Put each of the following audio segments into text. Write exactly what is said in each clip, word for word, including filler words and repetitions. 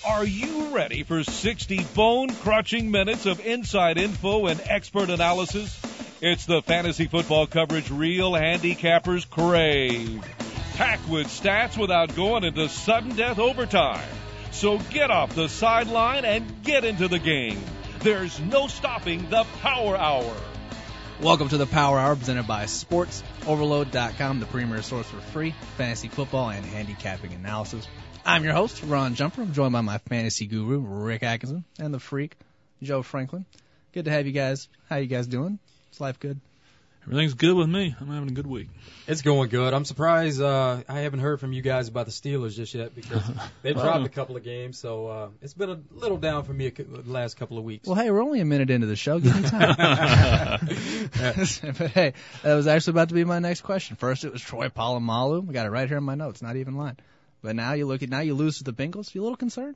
Are you ready for sixty bone-crushing minutes of inside info and expert analysis? It's the fantasy football coverage real handicappers crave. Packed with stats without going into sudden death overtime. So get off the sideline and get into the game. There's no stopping the Power Hour. Welcome to the Power Hour presented by Sports Overload dot com, the premier source for free fantasy football and handicapping analysis. I'm your host, Ron Jumper. I'm joined by my fantasy guru, Rick Atkinson, and the freak, Joe Franklin. Good to have you guys. How you guys doing? Is life good? Everything's good with me. I'm having a good week. It's going good. I'm surprised uh, I haven't heard from you guys about the Steelers just yet because they dropped a couple of games. So uh, it's been a little down for me the last couple of weeks. Well, hey, we're only a minute into the show. Give me time. But, hey, that was actually about to be my next question. First, it was Troy Polamalu. I got it right here in my notes, not even lying. But now you look at now you lose to the Bengals. You a little concerned?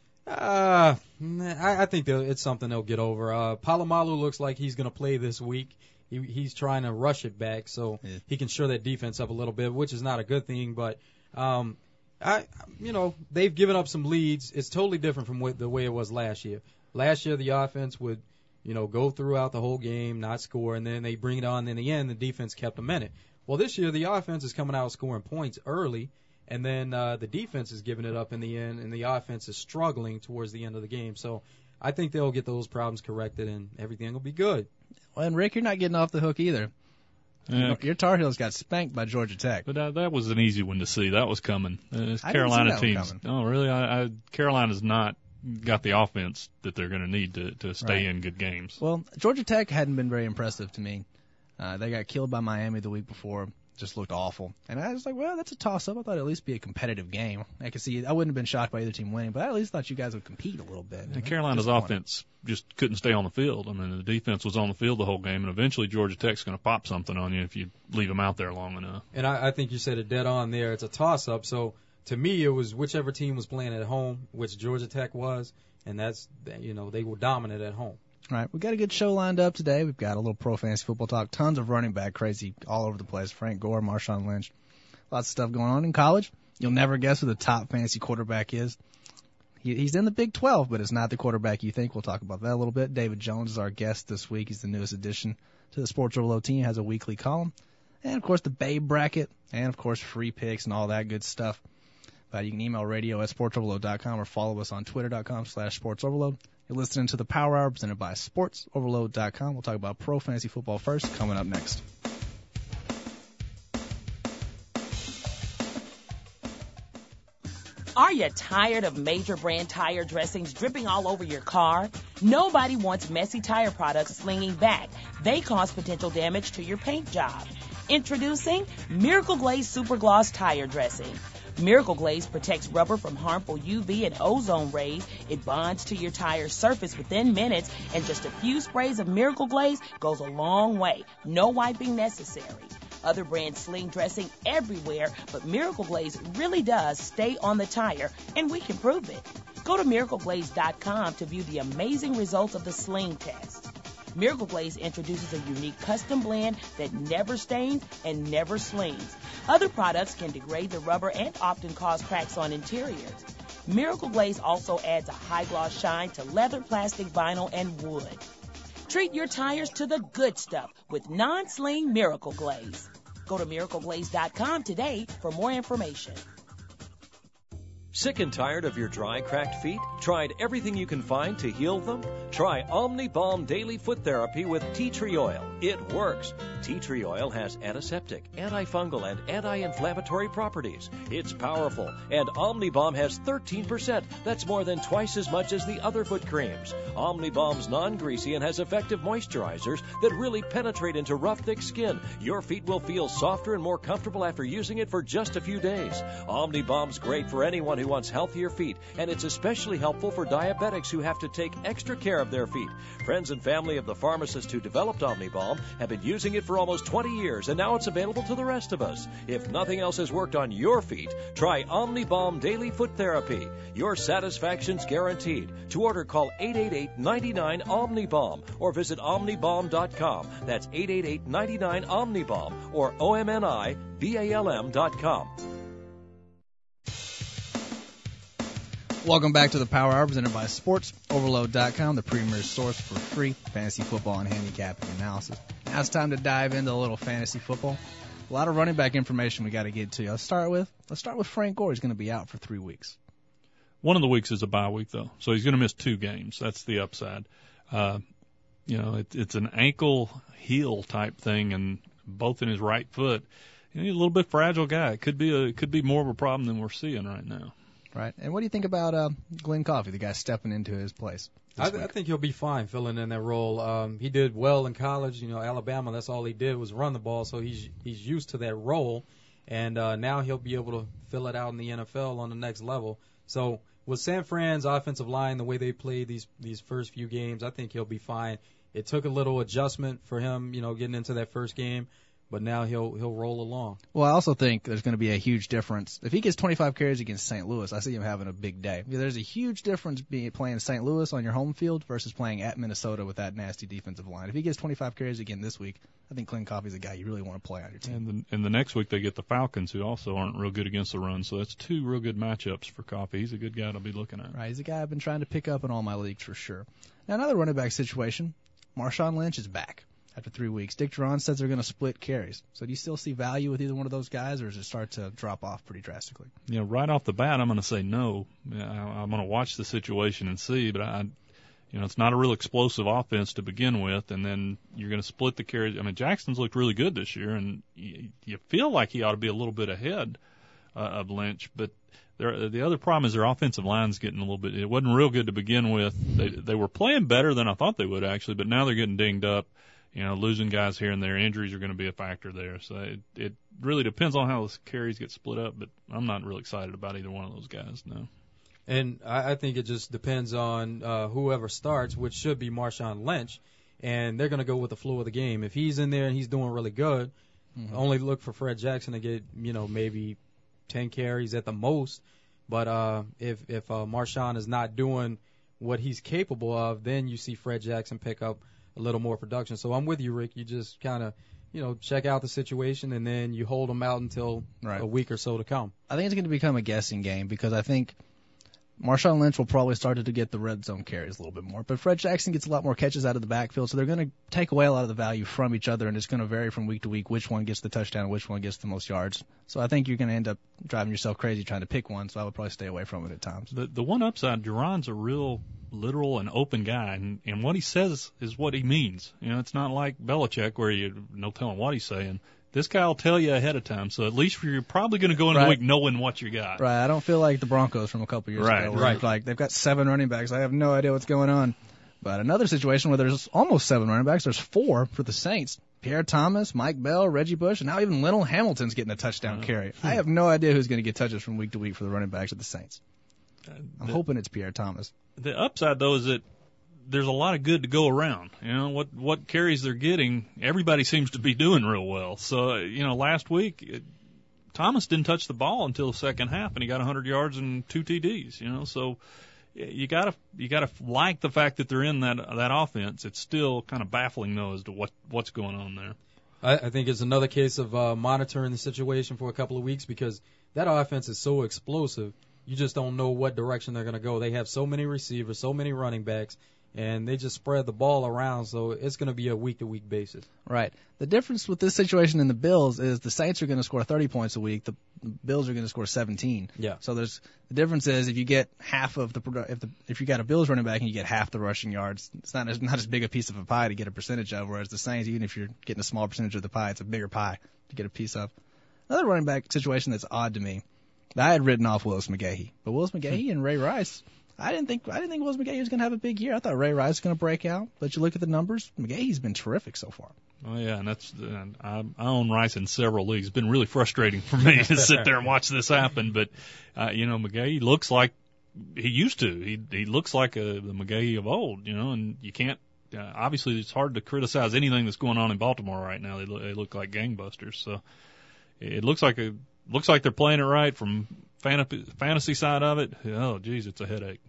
Uh, I, I think it's something they'll get over. Uh, Polamalu looks like he's going to play this week. He, he's trying to rush it back so yeah. he can shore that defense up a little bit, which is not a good thing. But, um, I, you know, they've given up some leads. It's totally different from what, the way it was last year. Last year, the offense would, you know, go throughout the whole game, not score, and then they bring it on. And in the end, the defense kept them in it. Well, this year, the offense is coming out scoring points early, and then uh, the defense is giving it up in the end, and the offense is struggling towards the end of the game. So I think they'll get those problems corrected, and everything will be good. Well, and Rick, you're not getting off the hook either. Yeah. Your Tar Heels got spanked by Georgia Tech. But uh, that was an easy one to see. That was coming. Uh, Carolina I didn't see that teams. one coming. Oh, really? I, I, Carolina's not got the offense that they're going to need to to stay Right. in good games. Well, Georgia Tech hadn't been very impressive to me. Uh, they got killed by Miami the week before. Just looked awful. And I was like, well, that's a toss-up. I thought it'd at least be a competitive game. I could see I wouldn't have been shocked by either team winning, but I at least thought you guys would compete a little bit. And Carolina's offense just couldn't stay on the field. I mean, the defense was on the field the whole game, and eventually Georgia Tech's going to pop something on you if you leave them out there long enough. And I, I think you said it dead on there. It's a toss-up. So to me, it was whichever team was playing at home, which Georgia Tech was, and that's, you know, they were dominant at home. All right, we've got a good show lined up today. We've got a little pro fantasy football talk, tons of running back crazy all over the place. Frank Gore, Marshawn Lynch, lots of stuff going on in college. You'll never guess who the top fantasy quarterback is. He, he's in the Big twelve, but it's not the quarterback you think. We'll talk about that a little bit. David Jones is our guest this week. He's the newest addition to the Sports Overload team, has a weekly column. And, of course, the Babe Bracket, and, of course, free picks and all that good stuff. But you can email radio at sports overload dot com or follow us on twitter dot com slash sports overload. You're listening to the Power Hour presented by sports overload dot com. We'll talk about pro fantasy football first, coming up next. Are you tired of major brand tire dressings dripping all over your car? Nobody wants messy tire products slinging back. They cause potential damage to your paint job. Introducing Miracle Glaze Super Gloss Tire Dressing. Miracle Glaze protects rubber from harmful U V and ozone rays. It bonds to your tire's surface within minutes, and just a few sprays of Miracle Glaze goes a long way. No wiping necessary. Other brands sling dressing everywhere, but Miracle Glaze really does stay on the tire, and we can prove it. Go to miracle glaze dot com to view the amazing results of the sling test. Miracle Glaze introduces a unique custom blend that never stains and never slings. Other products can degrade the rubber and often cause cracks on interiors. Miracle Glaze also adds a high gloss shine to leather, plastic, vinyl, and wood. Treat your tires to the good stuff with non-sling Miracle Glaze. Go to miracle glaze dot com today for more information. Sick and tired of your dry, cracked feet? Tried everything you can find to heal them? Try Omnibalm Daily Foot Therapy with tea tree oil. It works. Tea tree oil has antiseptic, antifungal, and anti-inflammatory properties. It's powerful, and Omnibalm has thirteen percent. That's more than twice as much as the other foot creams. Omnibalm's non-greasy and has effective moisturizers that really penetrate into rough, thick skin. Your feet will feel softer and more comfortable after using it for just a few days. Omnibalm's great for anyone who wants healthier feet, and it's especially helpful for diabetics who have to take extra care of their feet. Friends and family of the pharmacist who developed Omnibalm have been using it for almost twenty years, and now it's available to the rest of us. If nothing else has worked on your feet, try Omnibalm Daily Foot Therapy. Your satisfaction's guaranteed. To order, call eight eight eight, nine nine, Omnibalm or visit omnibalm dot com. That's eight eight eight, nine nine, Omnibalm or O M N I B A L M dot com. Welcome back to the Power Hour presented by Sports Overload dot com, the premier source for free fantasy football and handicapping analysis. Now it's time to dive into a little fantasy football. A lot of running back information we got to get to. Let's start with let's start with Frank Gore. He's going to be out for three weeks. One of the weeks is a bye week, though, so he's going to miss two games. That's the upside. Uh, you know, it, it's an ankle heel type thing, and both in his right foot. You know, he's a little bit fragile guy. It could be a it could be more of a problem than we're seeing right now. Right. And what do you think about uh, Glenn Coffey, the guy stepping into his place? I, th- I think he'll be fine filling in that role. Um, he did well in college. You know, Alabama, that's all he did was run the ball, so he's he's used to that role. And uh, now he'll be able to fill it out in the N F L on the next level. So with San Fran's offensive line, the way they played these these first few games, I think he'll be fine. It took a little adjustment for him, you know, getting into that first game. But now he'll he'll roll along. Well, I also think there's going to be a huge difference. If he gets twenty-five carries against Saint Louis, I see him having a big day. There's a huge difference being playing Saint Louis on your home field versus playing at Minnesota with that nasty defensive line. If he gets twenty-five carries again this week, I think Glenn Coffey's a guy you really want to play on your team. And the, and the next week they get the Falcons, who also aren't real good against the run. So that's two real good matchups for Coffey. He's a good guy to be looking at. Right, he's a guy I've been trying to pick up in all my leagues for sure. Now, another running back situation, Marshawn Lynch is back after three weeks. Dick Duran says they're going to split carries. So do you still see value with either one of those guys, or does it start to drop off pretty drastically? You know, right off the bat, I'm going to say no. I, I'm going to watch the situation and see, but I, you know, it's not a real explosive offense to begin with, and then you're going to split the carries. I mean, Jackson's looked really good this year, and you, you feel like he ought to be a little bit ahead uh, of Lynch, but there, the other problem is their offensive line's getting a little bit. It wasn't real good to begin with. They they were playing better than I thought they would actually, but now they're getting dinged up. You know, losing guys here and there, injuries are going to be a factor there. So it, it really depends on how the carries get split up, but I'm not real excited about either one of those guys, no. And I, I think it just depends on uh, whoever starts, which should be Marshawn Lynch, and they're going to go with the flow of the game. If he's in there and he's doing really good, mm-hmm. only look for Fred Jackson to get, you know, maybe ten carries at the most. But uh, if, if uh, Marshawn is not doing what he's capable of, then you see Fred Jackson pick up a little more production. So I'm with you, Rick. You just kind of, you know, check out the situation, and then you hold them out until right. a week or so to come. I think it's going to become a guessing game because I think Marshawn Lynch will probably start to get the red zone carries a little bit more. But Fred Jackson gets a lot more catches out of the backfield, so they're going to take away a lot of the value from each other, and it's going to vary from week to week which one gets the touchdown and which one gets the most yards. So I think you're going to end up driving yourself crazy trying to pick one, so I would probably stay away from it at times. The, the one upside, Duran's a real literal and open guy, and, and what he says is what he means. You know, it's not like Belichick where you no telling what he's saying. This guy will tell you ahead of time, so at least you're probably going to go into right. the week knowing what you got. Right. I don't feel like the Broncos from a couple years right. ago. Where right. Like they've got seven running backs. I have no idea what's going on. But another situation where there's almost seven running backs. There's four for the Saints. Pierre Thomas, Mike Bell, Reggie Bush, and now even Lionel Hamilton's getting a touchdown uh, carry. I have no idea who's going to get touches from week to week for the running backs of the Saints. Uh, I'm the, hoping it's Pierre Thomas. The upside, though, is that there's a lot of good to go around. You know, what, what carries they're getting, everybody seems to be doing real well. So, you know, last week, it, Thomas didn't touch the ball until the second half, and he got one hundred yards and two T Ds, you know. So you gotta, you gotta like the fact that they're in that, that offense. It's still kind of baffling, though, as to what, what's going on there. I, I think it's another case of uh, monitoring the situation for a couple of weeks because that offense is so explosive. You just don't know what direction they're going to go. They have so many receivers, so many running backs, and they just spread the ball around, so it's going to be a week-to-week basis. Right. The difference with this situation in the Bills is the Saints are going to score thirty points a week. The Bills are going to score seventeen. Yeah. So there's the difference is if you get half of the if the if you got a Bills running back and you get half the rushing yards, it's not it's not as big a piece of a pie to get a percentage of. Whereas the Saints, even if you're getting a small percentage of the pie, it's a bigger pie to get a piece of. Another running back situation that's odd to me. I had written off Willis McGahee, but Willis McGahee and Ray Rice. I didn't think I didn't think Willis McGahee was going to have a big year. I thought Ray Rice was going to break out. But you look at the numbers, McGahee's been terrific so far. Oh yeah, and that's uh, I, I own Rice in several leagues. It's been really frustrating for me to sit there and watch this happen. But uh, you know, McGahee looks like he used to. He he looks like a, the McGahee of old. You know, and you can't. Uh, obviously, it's hard to criticize anything that's going on in Baltimore right now. They look, they look like gangbusters. So it looks like a looks like they're playing it right from fantasy fantasy side of it. Oh, geez, it's a headache.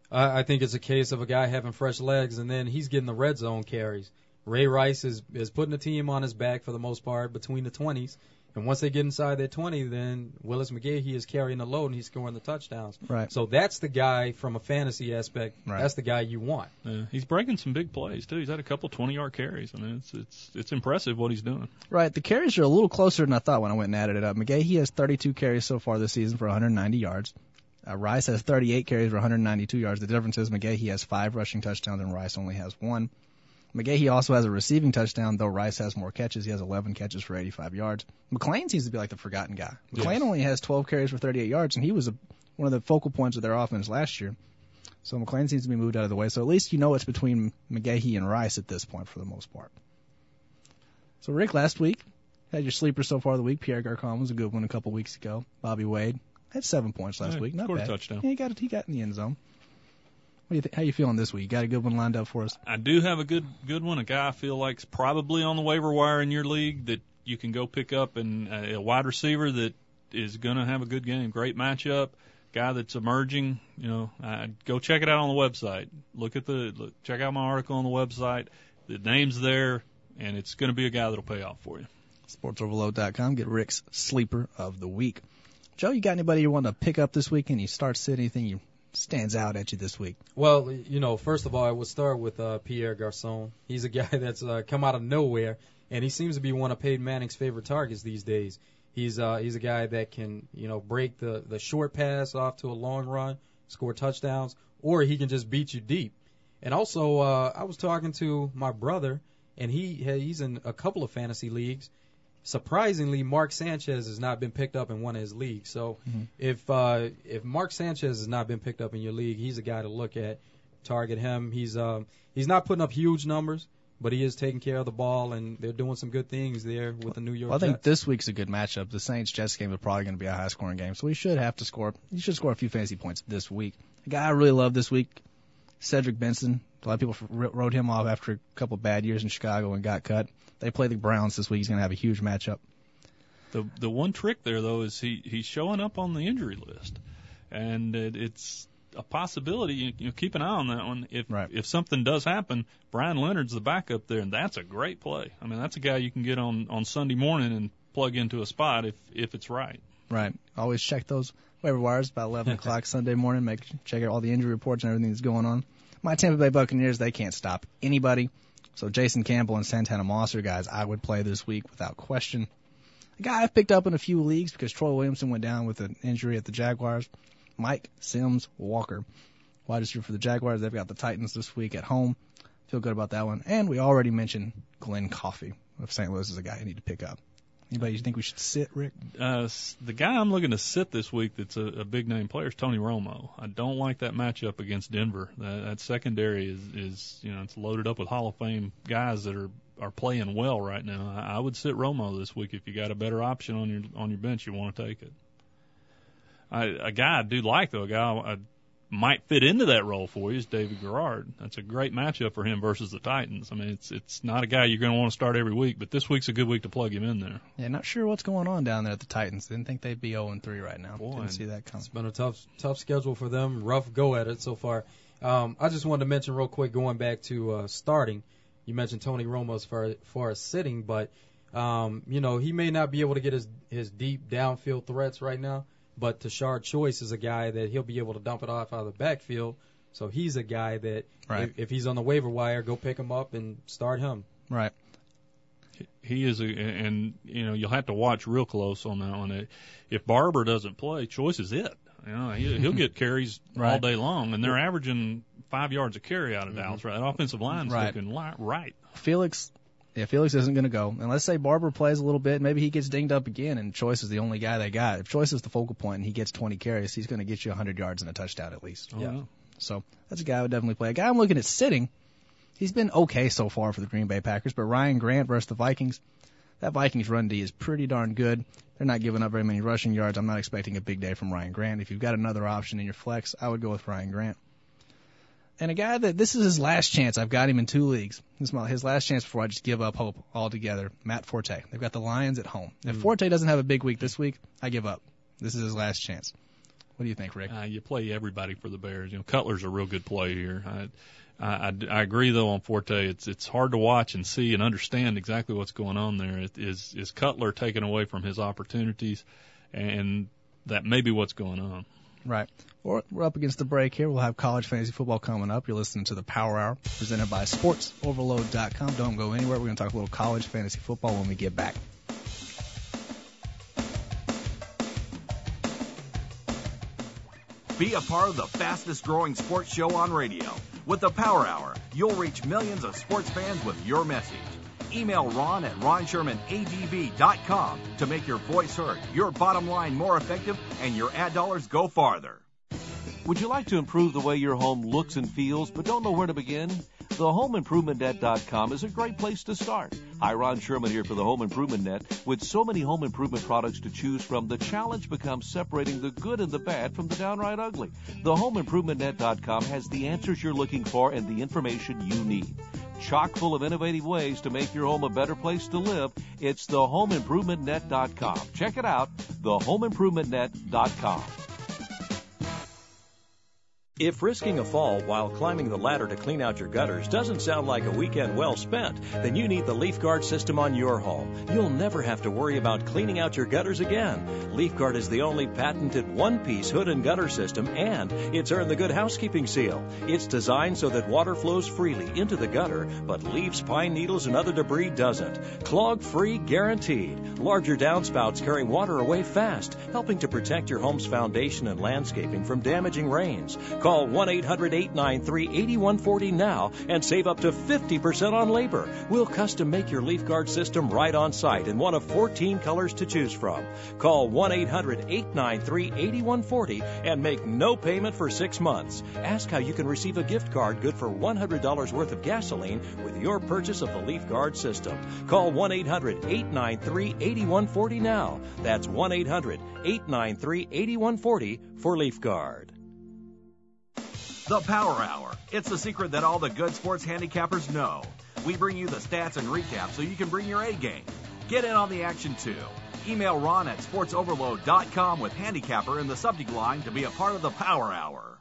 I think it's a case of a guy having fresh legs, and then he's getting the red zone carries. Ray Rice is, is putting the team on his back for the most part between the twenties, And once they get inside their twenty, then Willis McGahee is carrying the load and he's scoring the touchdowns. Right. So that's the guy from a fantasy aspect. Right. That's the guy you want. Yeah, he's breaking some big plays too. He's had a couple twenty-yard carries. I mean, it's it's it's impressive what he's doing. Right. The carries are a little closer than I thought when I went and added it up. McGahee has thirty-two carries so far this season for one hundred ninety yards. Uh, Rice has thirty-eight carries for one hundred ninety-two yards. The difference is McGahee has five rushing touchdowns and Rice only has one. McGahee also has a receiving touchdown, though Rice has more catches. He has eleven catches for eighty-five yards. McLean seems to be like the forgotten guy. McLean Yes. only has twelve carries for thirty-eight yards, and he was a, one of the focal points of their offense last year. So McLean seems to be moved out of the way. So at least you know it's between McGahee and Rice at this point for the most part. So, Rick, last week, had your sleeper so far of the week. Pierre Garcon was a good one a couple weeks ago. Bobby Wade had seven points last Yeah, week. Not scored a bad. touchdown. Yeah, he got it. He got in the end zone. What do you think? How you feeling this week? You got a good one lined up for us? I do have a good good one. A guy I feel like's probably on the waiver wire in your league that you can go pick up, and a, a wide receiver that is going to have a good game. Great matchup. Guy that's emerging. You know, uh, go check it out on the website. Look at the look, check out my article on the website. The name's there, and it's going to be a guy that'll pay off for you. sports overload dot com. Get Rick's sleeper of the week. Joe, you got anybody you want to pick up this week? And you start sitting anything you stands out at you this week? Well, you know, first of all, I would start with uh, Pierre Garcon. He's a guy that's uh, come out of nowhere, and he seems to be one of Peyton Manning's favorite targets these days. He's uh, he's a guy that can, you know, break the, the short pass off to a long run, score touchdowns, or he can just beat you deep. And also, uh, I was talking to my brother, and he he's in a couple of fantasy leagues. Surprisingly, Mark Sanchez has not been picked up in one of his leagues. So Mm-hmm. if uh, if Mark Sanchez has not been picked up in your league, he's a guy to look at. Target him. He's um, he's not putting up huge numbers, but he is taking care of the ball, and they're doing some good things there with the New York Well, I think Jets. this week's a good matchup. The Saints-Jets game is probably going to be a high-scoring game, so he should have to score. He should score a few fantasy points this week. The guy I really love this week, Cedric Benson. A lot of people wrote him off after a couple of bad years in Chicago and got cut. They play the Browns this week. He's going to have a huge matchup. The the one trick there though is he he's showing up on the injury list, and it, it's a possibility. You, you keep an eye on that one. If Right. if something does happen, Brian Leonard's the backup there, and that's a great play. I mean, that's a guy you can get on on Sunday morning and plug into a spot if if it's right. Right. Always check those waiver wires about eleven o'clock Sunday morning. Make check out all the injury reports and everything that's going on. My Tampa Bay Buccaneers, they can't stop anybody. So Jason Campbell and Santana Moss are guys I would play this week without question. A guy I've picked up in a few leagues because Troy Williamson went down with an injury at the Jaguars. Mike Sims Walker, wide receiver for the Jaguars. They've got the Titans this week at home. Feel good about that one. And we already mentioned Glenn Coffey of Saint Louis is a guy you need to pick up. Anybody you think we should sit, Rick? Uh, s- the guy I'm looking to sit this week that's a, a big name player is Tony Romo. I don't like that matchup against Denver. That, that secondary is, is, you know, it's loaded up with Hall of Fame guys that are, are playing well right now. I, I would sit Romo this week. If you got a better option on your on your bench, you want to take it. I, a guy I do like, though, a guy I might fit into that role for you is David Garrard. That's a great matchup for him versus the Titans. I mean, it's it's not a guy you're going to want to start every week, but this week's a good week to plug him in there. Yeah, not sure what's going on down there at the Titans. Didn't think they'd be oh and three right now. Boy, Didn't see that coming. It's been a tough tough schedule for them. Rough go at it so far. Um, I just wanted to mention real quick, going back to uh, starting. You mentioned Tony Romo as far, as far as sitting, but um, you know he may not be able to get his his deep downfield threats right now. But Tashard Choice is a guy that he'll be able to dump it off out of the backfield. So he's a guy that Right. if, if he's on the waiver wire, go pick him up and start him. Right. He is, a, and you know you'll have to watch real close on that one. If Barber doesn't play, Choice is it. You know he, he'll get carries all Right. day long, and they're averaging five yards a carry out of Mm-hmm. Dallas. Right, that offensive line is Right. looking li- right. Felix, yeah, Felix isn't going to go. And let's say Barber plays a little bit. Maybe he gets dinged up again, and Choice is the only guy they got. If Choice is the focal point and he gets twenty carries, he's going to get you one hundred yards and a touchdown at least. Oh, Yeah. no. So that's a guy I would definitely play. A guy I'm looking at sitting, he's been okay so far for the Green Bay Packers, but Ryan Grant versus the Vikings, that Vikings run D is pretty darn good. They're not giving up very many rushing yards. I'm not expecting a big day from Ryan Grant. If you've got another option in your flex, I would go with Ryan Grant. And a guy that this is his last chance. I've got him in two leagues. This is my, his last chance before I just give up hope altogether. Matt Forte. They've got the Lions at home. If Forte doesn't have a big week this week, I give up. This is his last chance. What do you think, Rick? Uh, you play everybody for the Bears. You know, Cutler's a real good play here. I, I, I agree, though, on Forte. It's it's hard to watch and see and understand exactly what's going on there. It, is is Cutler taken away from his opportunities, and that may be what's going on. Right. We're, we're up against the break here. We'll have college fantasy football coming up. You're listening to the Power Hour presented by sports overload dot com. Don't go anywhere. We're going to talk a little college fantasy football when we get back. Be a part of the fastest growing sports show on radio. With the Power Hour, you'll reach millions of sports fans with your message. Email Ron at ron sherman a d v dot com to make your voice heard, your bottom line more effective, and your ad dollars go farther. Would you like to improve the way your home looks and feels but don't know where to begin? The home improvement net dot com is a great place to start. Hi, Ron Sherman here for the Home Improvement Net. With so many home improvement products to choose from, the challenge becomes separating the good and the bad from the downright ugly. The home improvement net dot com has the answers you're looking for and the information you need. Chock full of innovative ways to make your home a better place to live. It's the home improvement net dot com. Check it out, the home improvement net dot com. If risking a fall while climbing the ladder to clean out your gutters doesn't sound like a weekend well spent, then you need the LeafGuard system on your home. You'll never have to worry about cleaning out your gutters again. LeafGuard is the only patented one-piece hood and gutter system, and it's earned the Good Housekeeping seal. It's designed so that water flows freely into the gutter, but leaves, pine needles, and other debris doesn't. Clog-free guaranteed. Larger downspouts carry water away fast, helping to protect your home's foundation and landscaping from damaging rains. Call one eight hundred eight nine three eight one four zero now and save up to fifty percent on labor. We'll custom make your LeafGuard system right on site in one of fourteen colors to choose from. Call one eight hundred eight nine three eight one four zero and make no payment for six months. Ask how you can receive a gift card good for one hundred dollars worth of gasoline with your purchase of the LeafGuard system. Call one eight hundred eight nine three eight one four zero now. That's one eight hundred eight nine three eight one four zero for LeafGuard. The Power Hour. It's the secret that all the good sports handicappers know. We bring you the stats and recap so you can bring your A game. Get in on the action, too. Email Ron at sports overload dot com with handicapper in the subject line to be a part of the Power Hour.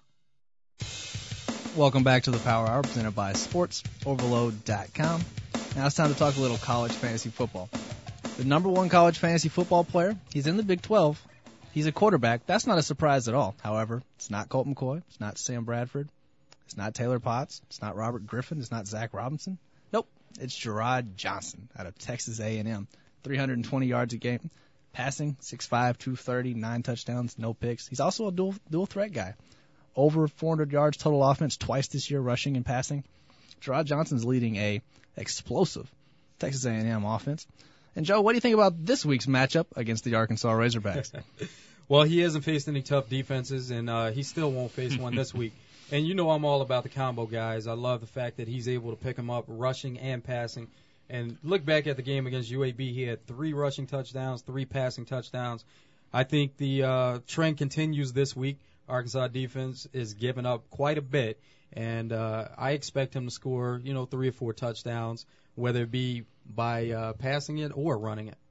Welcome back to the Power Hour presented by sports overload dot com. Now it's time to talk a little college fantasy football. The number one college fantasy football player, he's in the Big twelve. He's a quarterback. That's not a surprise at all. However, it's not Colt McCoy. It's not Sam Bradford. It's not Taylor Potts. It's not Robert Griffin. It's not Zach Robinson. Nope. It's Gerard Johnson out of Texas A and M. three hundred twenty yards a game. Passing, six five, two thirty, nine touchdowns, no picks. He's also a dual dual threat guy. Over four hundred yards total offense twice this year, rushing and passing. Gerard Johnson's leading a explosive Texas A and M offense. And, Joe, what do you think about this week's matchup against the Arkansas Razorbacks? Well, he hasn't faced any tough defenses, and uh, he still won't face one this week. And you know I'm all about the combo guys. I love the fact that he's able to pick them up rushing and passing. And look back at the game against U A B. He had three rushing touchdowns, three passing touchdowns. I think the uh, trend continues this week. Arkansas defense is giving up quite a bit, and uh, I expect him to score, you know, three or four touchdowns, whether it be by uh, passing it or running it.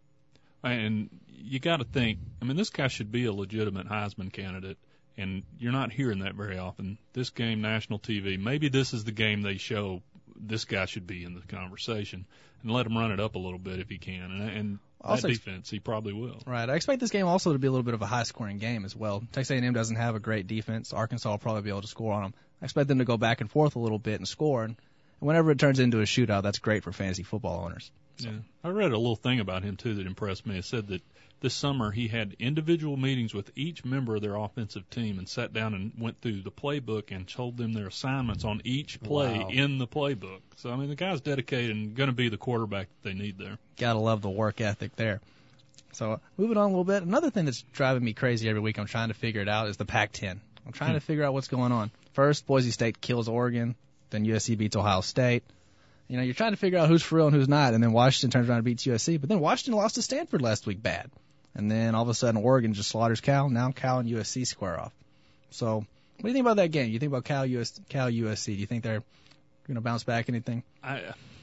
And you got to think, I mean, this guy should be a legitimate Heisman candidate, and you're not hearing that very often. This game, national T V, maybe this is the game they show this guy should be in the conversation, and let him run it up a little bit if he can. And, and that defense, he probably will. Right. I expect this game also to be a little bit of a high-scoring game as well. Texas A and M doesn't have a great defense. Arkansas will probably be able to score on them. I expect them to go back and forth a little bit and score, and whenever it turns into a shootout, that's great for fantasy football owners. So. Yeah, I read a little thing about him, too, that impressed me. It said that this summer he had individual meetings with each member of their offensive team and sat down and went through the playbook and told them their assignments on each play wow. in the playbook. So, I mean, the guy's dedicated and going to be the quarterback that they need there. Got to love the work ethic there. So, moving on a little bit, another thing that's driving me crazy every week, I'm trying to figure it out, is the Pac ten. I'm trying hmm. to figure out what's going on. First, Boise State kills Oregon. Then U S C beats Ohio State. You know, you're trying to figure out who's for real and who's not, and then Washington turns around and beats U S C. But then Washington lost to Stanford last week bad. And then all of a sudden Oregon just slaughters Cal. Now Cal and U S C square off. So what do you think about that game? You think about Cal, U S, Cal U S C? Do you think they're going to bounce back anything? I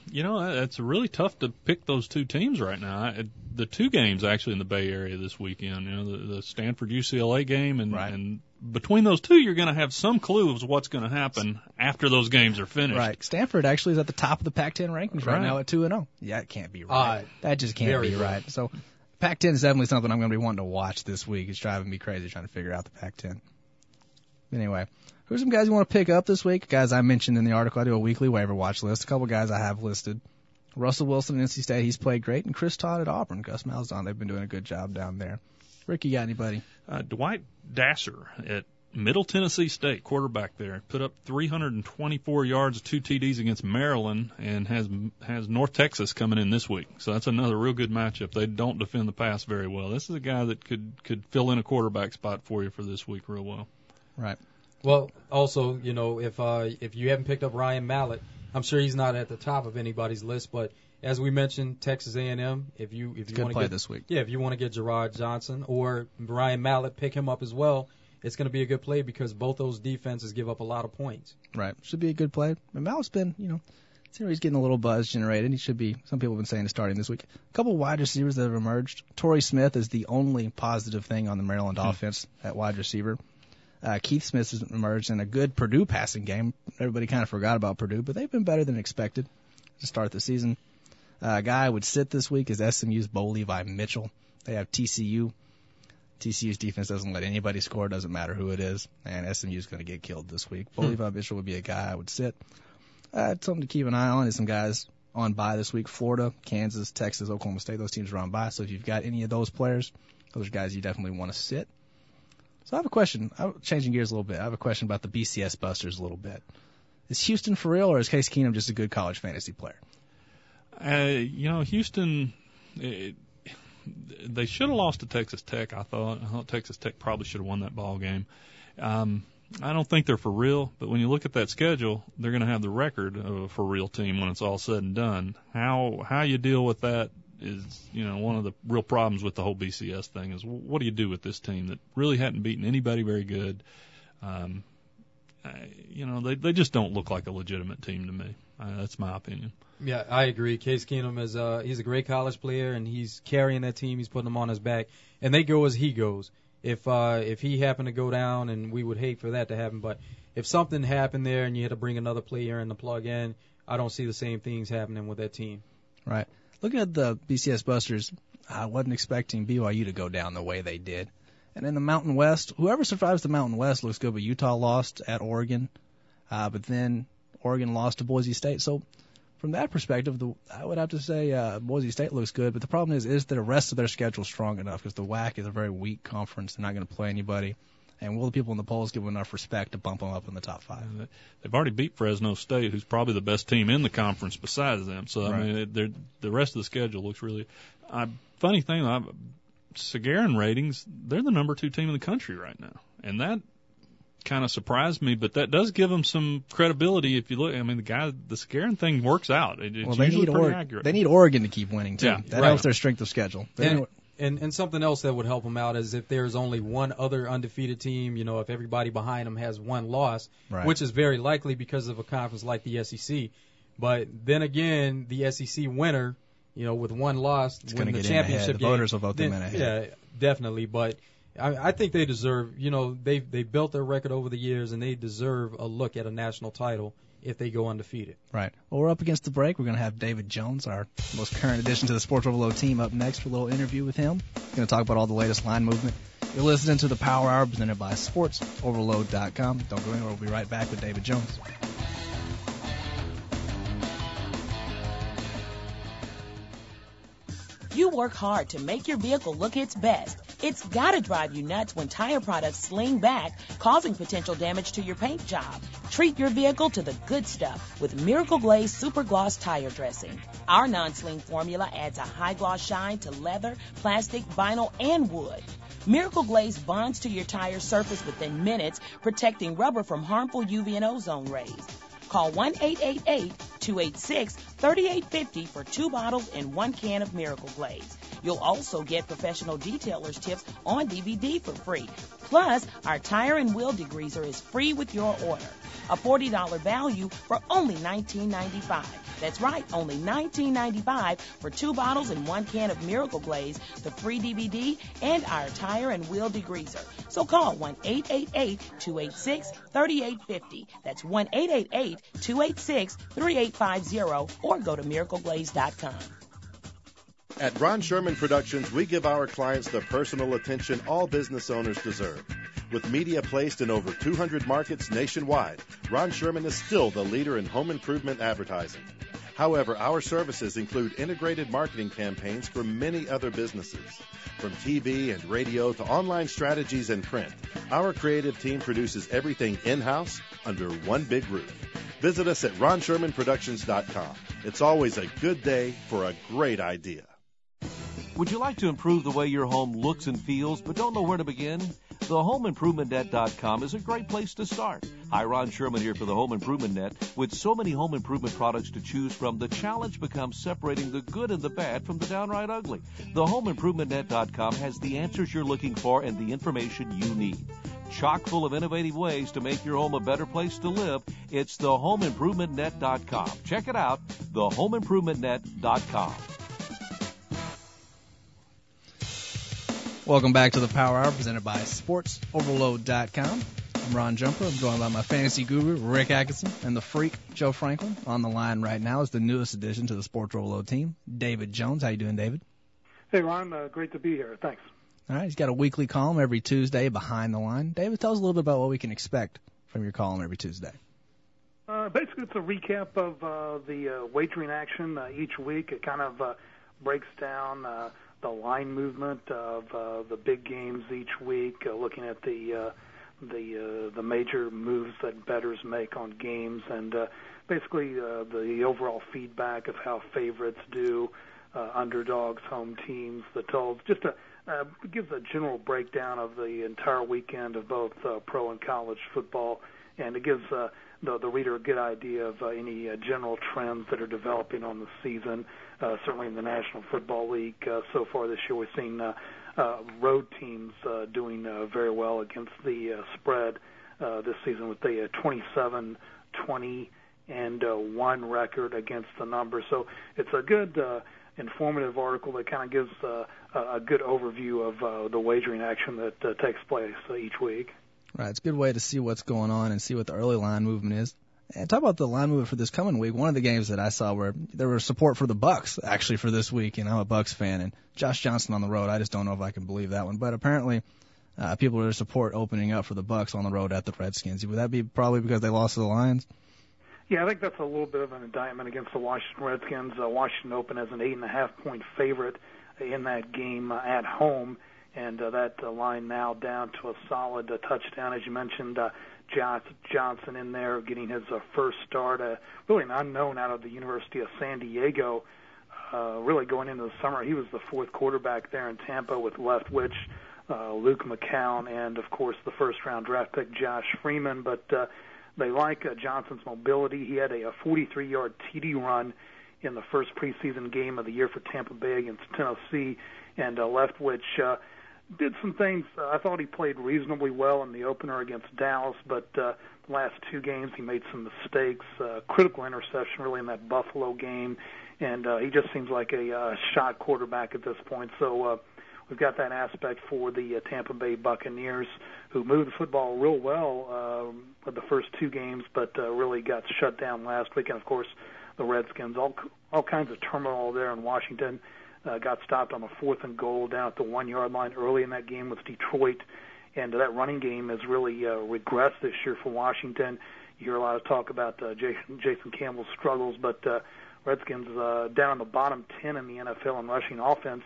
You know, it's really tough to pick those two teams right now. I, the two games actually in the Bay Area this weekend, you know, the, the Stanford U C L A game, and, right. and between those two, you're going to have some clue of what's going to happen after those games are finished. Right. Stanford actually is at the top of the Pac ten rankings right, right. now at two and oh. Yeah, it can't be right. Uh, that just can't be good. right. So Pac ten is definitely something I'm going to be wanting to watch this week. It's driving me crazy trying to figure out the Pac ten. Anyway, who's some guys you want to pick up this week? Guys I mentioned in the article, I do a weekly waiver watch list. A couple guys I have listed. Russell Wilson at N C State, he's played great. And Chris Todd at Auburn, Gus Malzahn, they've been doing a good job down there. Rick, you got anybody? Uh, Dwight Dasser at Middle Tennessee State, quarterback there, put up three hundred twenty-four yards, two T Ds against Maryland, and has has North Texas coming in this week. So that's another real good matchup. They don't defend the pass very well. This is a guy that could could fill in a quarterback spot for you for this week real well. Right. Well, also, you know, if uh, if you haven't picked up Ryan Mallett, I'm sure he's not at the top of anybody's list, but as we mentioned, Texas A and M. If you if you want to play get this week, yeah, if you want to get Gerard Johnson or Ryan Mallett, pick him up as well. It's going to be a good play because both those defenses give up a lot of points. Right, should be a good play. And Mallett's been, you know, he's getting a little buzz generated. He should be. Some people have been saying he's starting this week. A couple wide receivers that have emerged. Torrey Smith is the only positive thing on the Maryland hmm. offense at wide receiver. Uh, Keith Smith has emerged in a good Purdue passing game. Everybody kind of forgot about Purdue, but they've been better than expected to start the season. Uh, a guy I would sit this week is S M U's Bo Levi Mitchell. They have T C U. T C U's defense doesn't let anybody score. Doesn't matter who it is. And S M U's going to get killed this week. Bo hmm. Levi Mitchell would be a guy I would sit. Uh, something to keep an eye on is some guys on bye this week. Florida, Kansas, Texas, Oklahoma State. Those teams are on bye. So if you've got any of those players, those are guys you definitely want to sit. So I have a question. I'm changing gears a little bit. I have a question about the B C S Busters a little bit. Is Houston for real, or is Case Keenum just a good college fantasy player? Uh, you know, Houston, it, they should have lost to Texas Tech, I thought. I thought Texas Tech probably should have won that ball game. Um, I don't think they're for real, but when you look at that schedule, they're going to have the record of a for real team when it's all said and done. How how you deal with that is, you know, one of the real problems with the whole B C S thing is what do you do with this team that really hadn't beaten anybody very good? Um, I, you know, they they just don't look like a legitimate team to me. Uh, that's my opinion. Yeah, I agree. Case Keenum is uh he's a great college player and he's carrying that team. He's putting them on his back, and they go as he goes. If uh if he happened to go down, and we would hate for that to happen, but if something happened there and you had to bring another player in to plug in, I don't see the same things happening with that team. Right. Looking at the B C S Busters, I wasn't expecting B Y U to go down the way they did. And in the Mountain West, whoever survives the Mountain West looks good, but Utah lost at Oregon, uh, but then Oregon lost to Boise State. So from that perspective, the, I would have to say uh, Boise State looks good, but the problem is, is the rest of their schedule strong enough? Because the W A C is a very weak conference. They're not going to play anybody. And will the people in the polls give them enough respect to bump them up in the top five? Yeah, they've already beat Fresno State, who's probably the best team in the conference besides them. So, right. I mean, they're, the rest of the schedule looks really uh, – funny thing, I, Sagarin ratings, they're the number two team in the country right now. And that kind of surprised me, but that does give them some credibility if you look. I mean, the guy, the Sagarin thing works out. It, it's well, they usually need pretty or- accurate. They need Oregon to keep winning, too. Yeah, that right. helps their strength of schedule. They And, need- and and something else that would help them out is if there's only one other undefeated team, you know, if everybody behind them has one loss, right. which is very likely because of a conference like the S E C. But then again, the S E C winner, you know, with one loss, it's win going to the get in championship ahead. The game, voters will vote then, them in ahead. Yeah, definitely. But I, I think they deserve, you know, they they built their record over the years, and they deserve a look at a national title if they go undefeated. Right. Well, we're up against the break. We're going to have David Jones, our most current addition to the Sports Overload team, up next for a little interview with him. We're going to talk about all the latest line movement. You're listening to the Power Hour presented by sports overload dot com. Don't go anywhere. We'll be right back with David Jones. You work hard to make your vehicle look its best. It's gotta drive you nuts when tire products sling back, causing potential damage to your paint job. Treat your vehicle to the good stuff with Miracle Glaze Super Gloss Tire Dressing. Our non-sling formula adds a high gloss shine to leather, plastic, vinyl, and wood. Miracle Glaze bonds to your tire surface within minutes, protecting rubber from harmful U V and ozone rays. Call one eight eight eight, two eight six, three eight five zero for two bottles and one can of Miracle Glaze. You'll also get professional detailers tips on D V D for free. Plus, our tire and wheel degreaser is free with your order. a forty dollars value for only nineteen ninety-five. That's right, only nineteen ninety-five for two bottles and one can of Miracle Glaze, the free D V D, and our tire and wheel degreaser. So call one eight eight eight, two eight six, three eight five zero. That's one eight eight eight, two eight six, three eight five zero or go to miracle glaze dot com. At Ron Sherman Productions, we give our clients the personal attention all business owners deserve. With media placed in over two hundred markets nationwide, Ron Sherman is still the leader in home improvement advertising. However, our services include integrated marketing campaigns for many other businesses. From T V and radio to online strategies and print, our creative team produces everything in-house under one big roof. Visit us at ron sherman productions dot com. It's always a good day for a great idea. Would you like to improve the way your home looks and feels but don't know where to begin? The home improvement net dot com is a great place to start. Hi, Ron Sherman here for the Home Improvement Net. With so many home improvement products to choose from, the challenge becomes separating the good and the bad from the downright ugly. The home improvement net dot com has the answers you're looking for and the information you need. Chock full of innovative ways to make your home a better place to live. It's the home improvement net dot com. Check it out, the home improvement net dot com. Welcome back to the Power Hour presented by sports overload dot com. I'm Ron Jumper. I'm joined by my fantasy guru, Rick Atkinson, and the freak, Joe Franklin. On the line right now is the newest addition to the Sports Overload team, David Jones. How you doing, David? Hey, Ron. Uh, great to be here. Thanks. All right. He's got a weekly column every Tuesday, Behind the Line. David, tell us a little bit about what we can expect from your column every Tuesday. Uh, basically, it's a recap of uh, the uh, wagering action uh, each week. It kind of uh, breaks down uh, the line movement of uh, the big games each week, uh, looking at the uh, the uh, the major moves that bettors make on games, and uh, basically uh, the overall feedback of how favorites do, uh, underdogs, home teams, the totals. Just a uh, gives a general breakdown of the entire weekend of both uh, pro and college football, and it gives uh, the, the reader a good idea of uh, any uh, general trends that are developing on the season. Uh, certainly in the National Football League, uh, so far this year we've seen uh, uh, road teams uh, doing uh, very well against the uh, spread uh, this season with the uh, twenty-seven, twenty, and uh, one record against the number. So it's a good, uh, informative article that kind of gives uh, a good overview of uh, the wagering action that uh, takes place uh, each week. Right, it's a good way to see what's going on and see what the early line movement is. And talk about the line movement for this coming week. One of the games that I saw where there was support for the Bucks actually for this week, and I'm a Bucks fan, and Josh Johnson on the road. I just don't know if I can believe that one. But apparently, uh, people are support opening up for the Bucks on the road at the Redskins. Would that be probably because they lost to the Lions? Yeah, I think that's a little bit of an indictment against the Washington Redskins. Uh, Washington opened as an eight and a half point favorite in that game uh, at home, and uh, that uh, line now down to a solid uh, touchdown, as you mentioned. Uh, Johnson in there getting his uh, first start, uh, really an unknown out of the University of San Diego. Uh, really going into the summer, he was the fourth quarterback there in Tampa with Leftwich, uh, Luke McCown, and of course the first-round draft pick Josh Freeman. But uh, they like uh, Johnson's mobility. He had a, a forty-three yard T D run in the first preseason game of the year for Tampa Bay against Tennessee, and uh, Leftwich uh, did some things. Uh, I thought he played reasonably well in the opener against Dallas, but uh, the last two games he made some mistakes, uh, critical interception really in that Buffalo game, and uh, he just seems like a uh, shot quarterback at this point. So uh, we've got that aspect for the uh, Tampa Bay Buccaneers, who moved the football real well uh, with the first two games, but uh, really got shut down last week. And, of course, the Redskins, all, all kinds of turmoil there in Washington. Uh, got stopped on a fourth and goal down at the one-yard line early in that game with Detroit. And uh, that running game has really uh, regressed this year for Washington. You hear a lot of talk about uh, Jason, Jason Campbell's struggles, but uh, Redskins uh, down in the bottom ten in the N F L in rushing offense.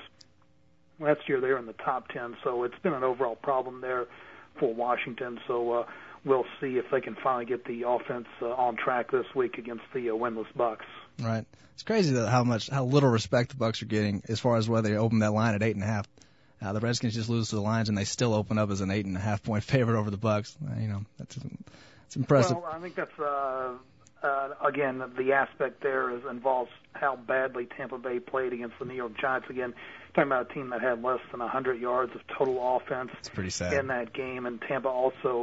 Last year they were in the top ten, so it's been an overall problem there for Washington. So uh, we'll see if they can finally get the offense uh, on track this week against the uh, winless Bucks. Right. It's crazy that how much, how little respect the Bucks are getting as far as whether they open that line at eight and a half. Uh, the Redskins just lose to the Lions, and they still open up as an eight and a half point favorite over the Bucks. Uh, you know, that's it's impressive. Well, I think that's uh, uh, again the aspect there is involves how badly Tampa Bay played against the New York Giants. Again, talking about a team that had less than one hundred yards of total offense it's pretty sad. in that game, and Tampa also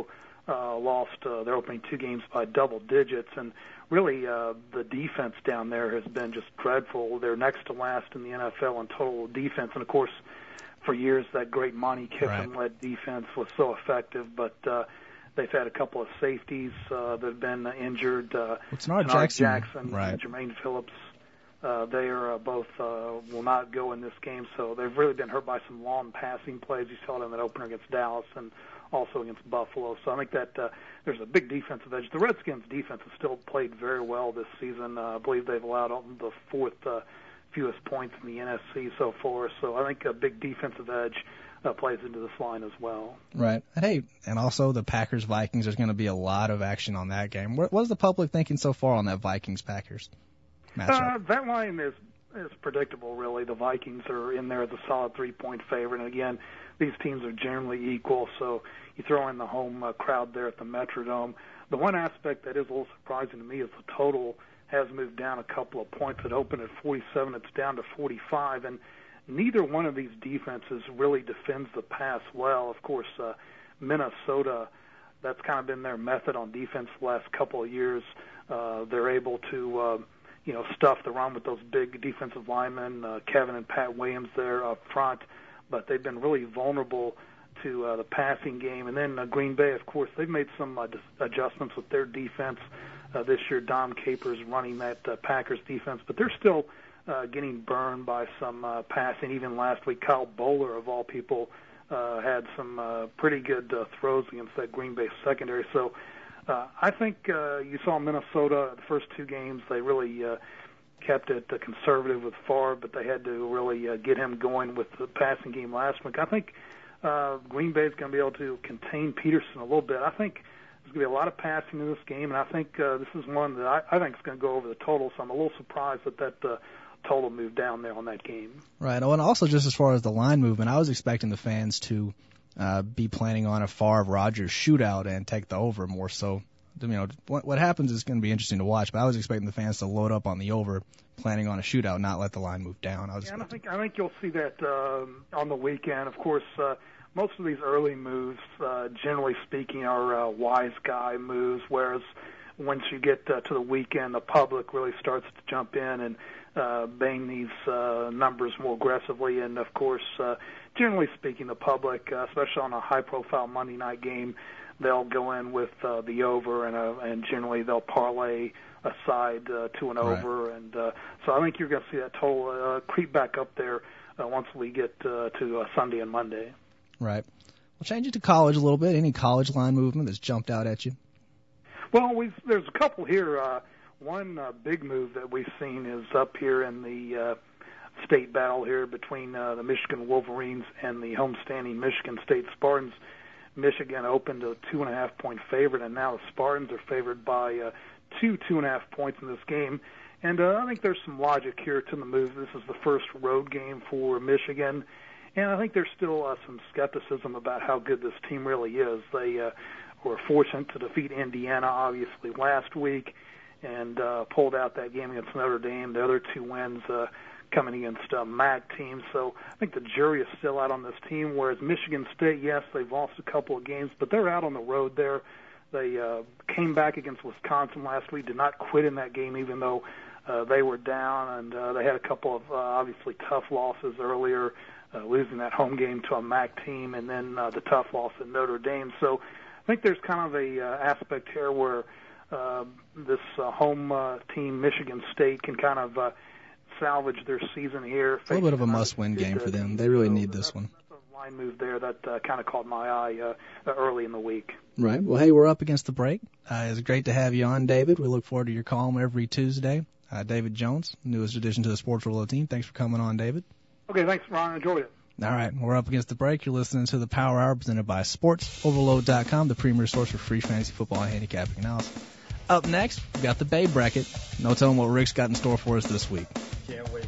uh, lost uh, their opening two games by double digits, and really uh, the defense down there has been just dreadful. They're next to last in the N F L in total defense, and of course, for years that great Monty Kiffin-led right. defense was so effective, but uh, they've had a couple of safeties uh, that have been uh, injured. Uh, it's not Jackson, Jackson right. and Jermaine Phillips. Uh, they are uh, both uh, will not go in this game, so they've really been hurt by some long passing plays. You saw it in that opener against Dallas and also against Buffalo. So I think that uh, there's a big defensive edge. The Redskins' defense has still played very well this season. Uh, I believe they've allowed the fourth uh, fewest points in the N F C so far. So I think a big defensive edge uh, plays into this line as well. Right. And hey, and also the Packers-Vikings, there's going to be a lot of action on that game. What, what is the public thinking so far on that Vikings-Packers matchup? Uh, that line is is predictable, really. The Vikings are in there as a solid three-point favorite. And again, these teams are generally equal, so you throw in the home uh, crowd there at the Metrodome. The one aspect that is a little surprising to me is the total has moved down a couple of points. It opened at forty-seven. It's down to forty-five. And neither one of these defenses really defends the pass well. Of course, uh, Minnesota, that's kind of been their method on defense the last couple of years. Uh, they're able to, uh, you know, stuff the run with those big defensive linemen, uh, Kevin and Pat Williams there up front. But they've been really vulnerable to uh, the passing game. And then uh, Green Bay, of course, they've made some uh, dis- adjustments with their defense. Uh, this year, Dom Capers running that uh, Packers defense, but they're still uh, getting burned by some uh, passing. Even last week, Kyle Bowler, of all people, uh, had some uh, pretty good uh, throws against that Green Bay secondary. So uh, I think uh, you saw Minnesota the first two games. They really uh, kept it uh, conservative with Favre, but they had to really uh, get him going with the passing game last week. I think uh, Green Bay is going to be able to contain Peterson a little bit. I think there's going to be a lot of passing in this game, and I think uh, this is one that I, I think is going to go over the total, so I'm a little surprised that that uh, total moved down there on that game. Right. Oh, and also just as far as the line movement, I was expecting the fans to uh, be planning on a Favre-Rodgers shootout and take the over more so. You know, what, what happens is going to be interesting to watch, but I was expecting the fans to load up on the over, planning on a shootout, not let the line move down. I was yeah, and I think I think you'll see that um, on the weekend. Of course, uh, most of these early moves, uh, generally speaking, are uh, wise guy moves, whereas once you get uh, to the weekend, the public really starts to jump in and uh, bang these uh, numbers more aggressively. And, of course, uh, generally speaking, the public, uh, especially on a high-profile Monday night game, they'll go in with uh, the over, and, uh, and generally they'll parlay a side uh, to an right. over. And uh, so I think you're going to see that total uh, creep back up there uh, once we get uh, to uh, Sunday and Monday. Right. We'll change it to college a little bit. Any college line movement that's jumped out at you? Well, we've, there's a couple here. Uh, one uh, big move that we've seen is up here in the uh, state battle here between uh, the Michigan Wolverines and the homestanding Michigan State Spartans. Michigan opened a two and a half point favorite, and now the Spartans are favored by uh, two two and a half points in this game. And uh, I think there's some logic here to the move. This is the first road game for Michigan. And I think there's still uh, some skepticism about how good this team really is. They uh, were fortunate to defeat Indiana, obviously, last week and uh, pulled out that game against Notre Dame. The other two wins uh, coming against uh, M A C teams. So I think the jury is still out on this team, whereas Michigan State, yes, they've lost a couple of games, but they're out on the road there. They uh, came back against Wisconsin last week, did not quit in that game even though uh, they were down, and uh, they had a couple of uh, obviously tough losses earlier, Uh, losing that home game to a M A C team, and then uh, the tough loss at Notre Dame. So I think there's kind of a uh, aspect here where uh, this uh, home uh, team, Michigan State, can kind of uh, salvage their season here. It's a little bit of a must-win game for them. They really need this one. That's a line move there that uh, kind of caught my eye uh, early in the week. Right. Well, hey, we're up against the break. Uh, it's great to have you on, David. We look forward to your column every Tuesday. Uh, David Jones, newest addition to the Sports Roulette team. Thanks for coming on, David. Okay, thanks, Ron. Enjoyed it. All right, we're up against the break. You're listening to the Power Hour presented by Sports Overload dot com, the premier source for free fantasy football and handicapping analysis. Up next, we've got the Bay Bracket. No telling what Rick's got in store for us this week. Can't wait.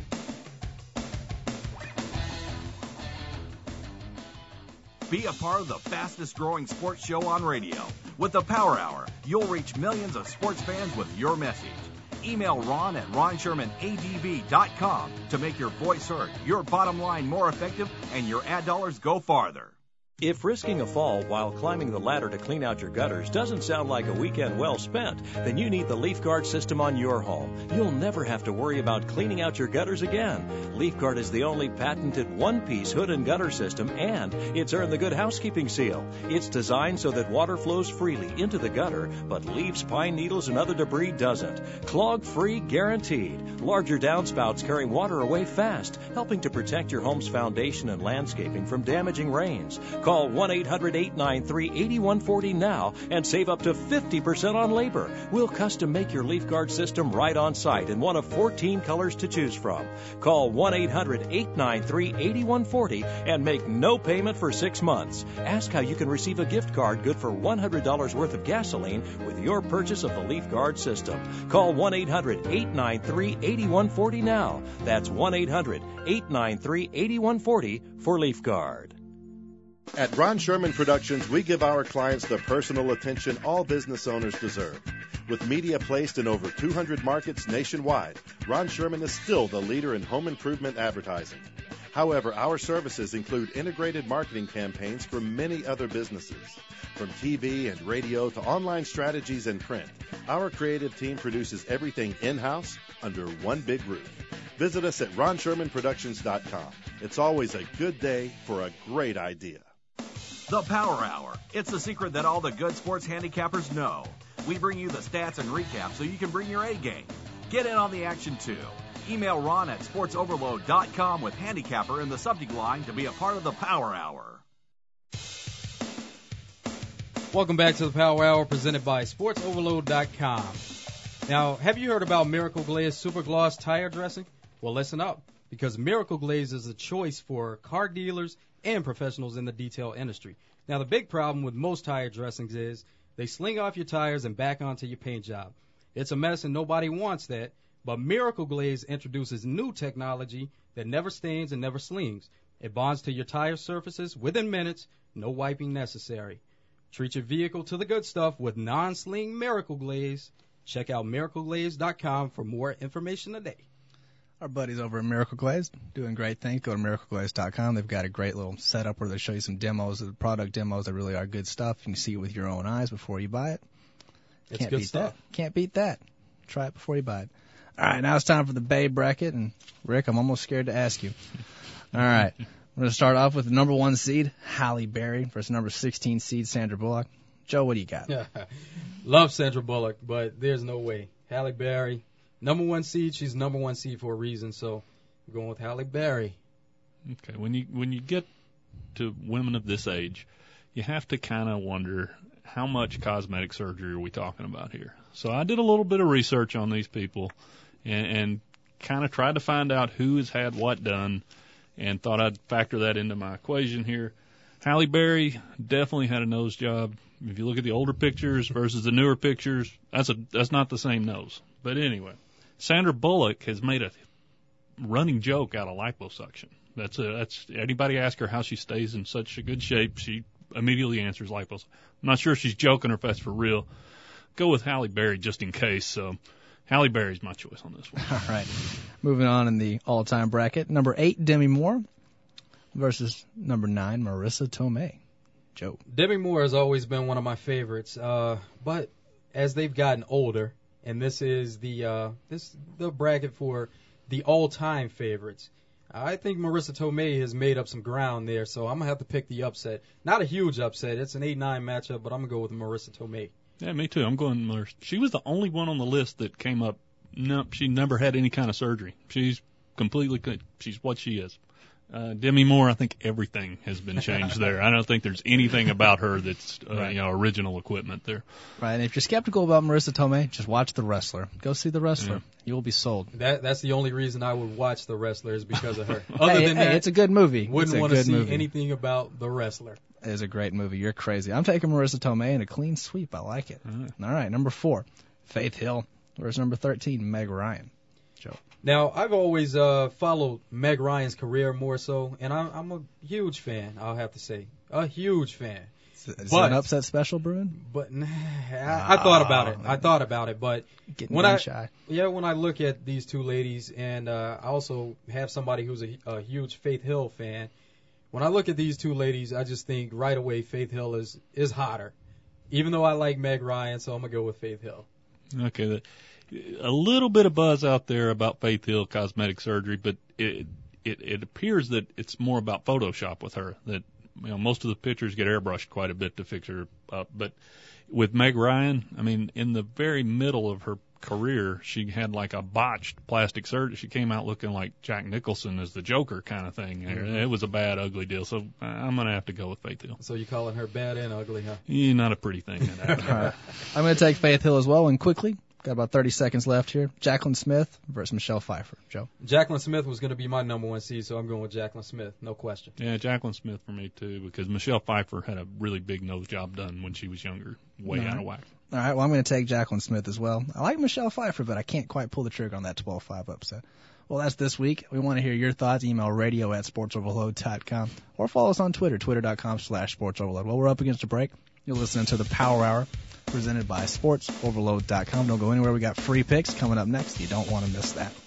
Be a part of the fastest growing sports show on radio. With the Power Hour, you'll reach millions of sports fans with your message. Email Ron at ron sherman a d v dot com to make your voice heard, your bottom line more effective, and your ad dollars go farther. If risking a fall while climbing the ladder to clean out your gutters doesn't sound like a weekend well spent, then you need the LeafGuard system on your home. You'll never have to worry about cleaning out your gutters again. LeafGuard is the only patented one-piece hood and gutter system, and it's earned the Good Housekeeping seal. It's designed so that water flows freely into the gutter, but leaves, pine needles, and other debris doesn't. Clog-free guaranteed. Larger downspouts carry water away fast, helping to protect your home's foundation and landscaping from damaging rains. Call one eight hundred eight nine three eight one four zero now and save up to fifty percent on labor. We'll custom make your LeafGuard system right on site in one of fourteen colors to choose from. Call one eight hundred eight nine three eight one four zero and make no payment for six months. Ask how you can receive a gift card good for one hundred dollars worth of gasoline with your purchase of the LeafGuard system. Call one eight hundred eight nine three eight one four zero now. That's one eight hundred eight nine three eight one four zero for LeafGuard. At Ron Sherman Productions, we give our clients the personal attention all business owners deserve. With media placed in over two hundred markets nationwide, Ron Sherman is still the leader in home improvement advertising. However, our services include integrated marketing campaigns for many other businesses. From T V and radio to online strategies and print, our creative team produces everything in-house under one big roof. Visit us at ron sherman productions dot com. It's always a good day for a great idea. The Power Hour. It's the secret that all the good sports handicappers know. We bring you the stats and recap so you can bring your A game. Get in on the action too. Email Ron at sports overload dot com with handicapper in the subject line to be a part of the Power Hour. Welcome back to the Power Hour presented by sports overload dot com. Now, have you heard about Miracle Glaze Super Gloss tire dressing? Well, listen up, because Miracle Glaze is a choice for car dealers and professionals in the detail industry. Now, the big problem with most tire dressings is they sling off your tires and back onto your paint job. It's a mess and nobody wants that, but Miracle Glaze introduces new technology that never stains and never slings. It bonds to your tire surfaces within minutes, no wiping necessary. Treat your vehicle to the good stuff with non-sling Miracle Glaze. Check out miracle glaze dot com for more information today. Our buddies over at Miracle Glaze doing great things. Go to miracle glaze dot com. They've got a great little setup where they show you some demos of the product demos that really are good stuff. You can see it with your own eyes before you buy it. It's Can't good beat stuff. that. Can't beat that. Try it before you buy it. All right, now it's time for the Bay bracket. And, Rick, I'm almost scared to ask you. All right. We're going to start off with the number one seed, Halle Berry, versus number sixteen seed, Sandra Bullock. Joe, what do you got? Love Sandra Bullock, but there's no way. Halle Berry, number one seed. She's number one seed for a reason, so we're going with Halle Berry. Okay, when you when you get to women of this age, you have to kind of wonder how much cosmetic surgery are we talking about here. So I did a little bit of research on these people and, and kind of tried to find out who has had what done, and thought I'd factor that into my equation here. Halle Berry definitely had a nose job. If you look at the older pictures versus the newer pictures, that's a that's not the same nose. But anyway, Sandra Bullock has made a running joke out of liposuction. That's a, that's anybody ask her how she stays in such a good shape, she immediately answers liposuction. I'm not sure if she's joking or if that's for real. Go with Halle Berry just in case. So Halle Berry's my choice on this one. All right. Moving on in the all-time bracket, number eight, Demi Moore, versus number nine, Marissa Tomei. Joe. Demi Moore has always been one of my favorites, uh, but as they've gotten older, and this is the uh, this the bracket for the all-time favorites, I think Marissa Tomei has made up some ground there, so I'm going to have to pick the upset. Not a huge upset. It's an eight nine matchup, but I'm going to go with Marissa Tomei. Yeah, me too. I'm going Marissa. She was the only one on the list that came up. No, she never had any kind of surgery. She's completely good. She's what she is. Uh, Demi Moore, I think everything has been changed there. I don't think there's anything about her that's uh, right. you know original equipment there. Right, and if you're skeptical about Marissa Tomei, just watch The Wrestler. Go see The Wrestler. Yeah. You will be sold. That That's the only reason I would watch The Wrestler is because of her. Other hey, than hey, that, it's a good movie. Wouldn't want to see movie. anything about The Wrestler. It is a great movie. You're crazy. I'm taking Marissa Tomei in a clean sweep. I like it. All right, All right number four, Faith Hill, versus number thirteen, Meg Ryan. Joe. Now, I've always uh, followed Meg Ryan's career more so, and I'm, I'm a huge fan, I'll have to say. A huge fan. Is, is but, an upset special brewing? But nah, I, I thought about it. I thought about it, but Getting when I shy. yeah, when I look at these two ladies, and uh, I also have somebody who's a, a huge Faith Hill fan, When I look at these two ladies, I just think right away Faith Hill is, is hotter. Even though I like Meg Ryan, so I'm going to go with Faith Hill. Okay. The, a little bit of buzz out there about Faith Hill cosmetic surgery, but it, it, it appears that it's more about Photoshop with her, that you know, most of the pictures get airbrushed quite a bit to fix her up. But with Meg Ryan, I mean, in the very middle of her career, she had like a botched plastic surgery. She came out looking like Jack Nicholson as the Joker kind of thing. Mm-hmm. It was a bad, ugly deal. So I'm going to have to go with Faith Hill. So you're calling her bad and ugly, huh? Yeah, not a pretty thing. All right. I'm going to take Faith Hill as well. And quickly, got about thirty seconds left here. Jacqueline Smith versus Michelle Pfeiffer. Joe? Jacqueline Smith was going to be my number one seed, so I'm going with Jacqueline Smith. No question. Yeah, Jacqueline Smith for me, too, because Michelle Pfeiffer had a really big nose job done when she was younger. Way All out right. of whack. All right, well, I'm going to take Jacqueline Smith as well. I like Michelle Pfeiffer, but I can't quite pull the trigger on that twelve five upset. Well, that's this week. We want to hear your thoughts. Email radio at sports overload dot com or follow us on Twitter, twitter.com slash sports overload. Well, we're up against a break. You're listening to the Power Hour presented by sports overload dot com. Don't go anywhere. We got free picks coming up next. You don't want to miss that.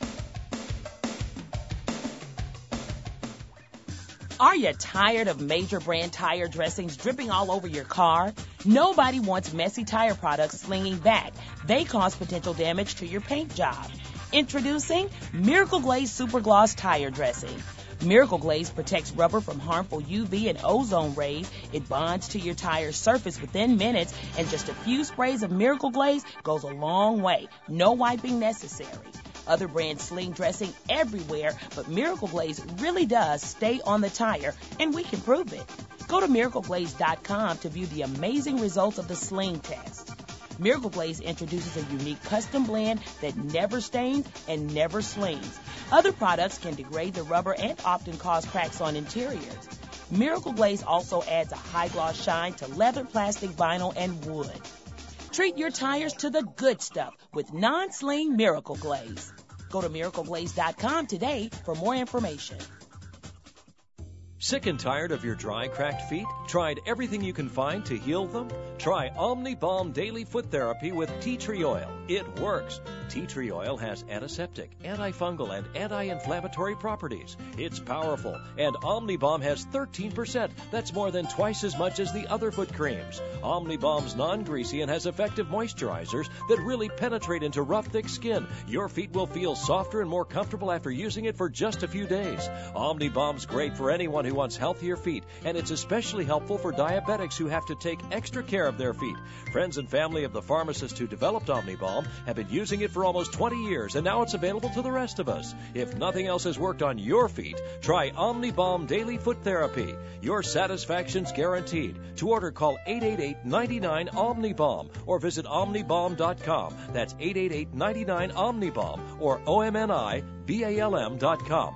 Are you tired of major brand tire dressings dripping all over your car? Nobody wants messy tire products slinging back. They cause potential damage to your paint job. Introducing Miracle Glaze Super Gloss Tire Dressing. Miracle Glaze protects rubber from harmful U V and ozone rays. It bonds to your tire's surface within minutes, and just a few sprays of Miracle Glaze goes a long way. No wiping necessary. Other brands sling dressing everywhere, but Miracle Glaze really does stay on the tire, and we can prove it. Go to miracle glaze dot com to view the amazing results of the sling test. Miracle Glaze introduces a unique custom blend that never stains and never slings. Other products can degrade the rubber and often cause cracks on interiors. Miracle Glaze also adds a high gloss shine to leather, plastic, vinyl, and wood. Treat your tires to the good stuff with non-sling Miracle Glaze. Go to miracle glaze dot com today for more information. Sick and tired of your dry, cracked feet? Tried everything you can find to heal them? Try Omni Balm Daily Foot Therapy with tea tree oil. It works. Tea tree oil has antiseptic, antifungal, and anti-inflammatory properties. It's powerful, and Omni Balm has thirteen percent. That's more than twice as much as the other foot creams. Omni Balm's non-greasy and has effective moisturizers that really penetrate into rough, thick skin. Your feet will feel softer and more comfortable after using it for just a few days. Omni Balm's great for anyone who wants healthier feet, and it's especially helpful for diabetics who have to take extra care of their feet. Friends and family of the pharmacist who developed Omni Balm have been using it for almost twenty years, and now it's available to the rest of us. If nothing else has worked on your feet, try Omni Balm Daily Foot Therapy. Your satisfaction's guaranteed. To order, call eight eight eight, nine nine, Omni Balm or visit omni balm dot com. That's eight eight eight, nine nine, Omni Balm or O M N I B A L M dot com.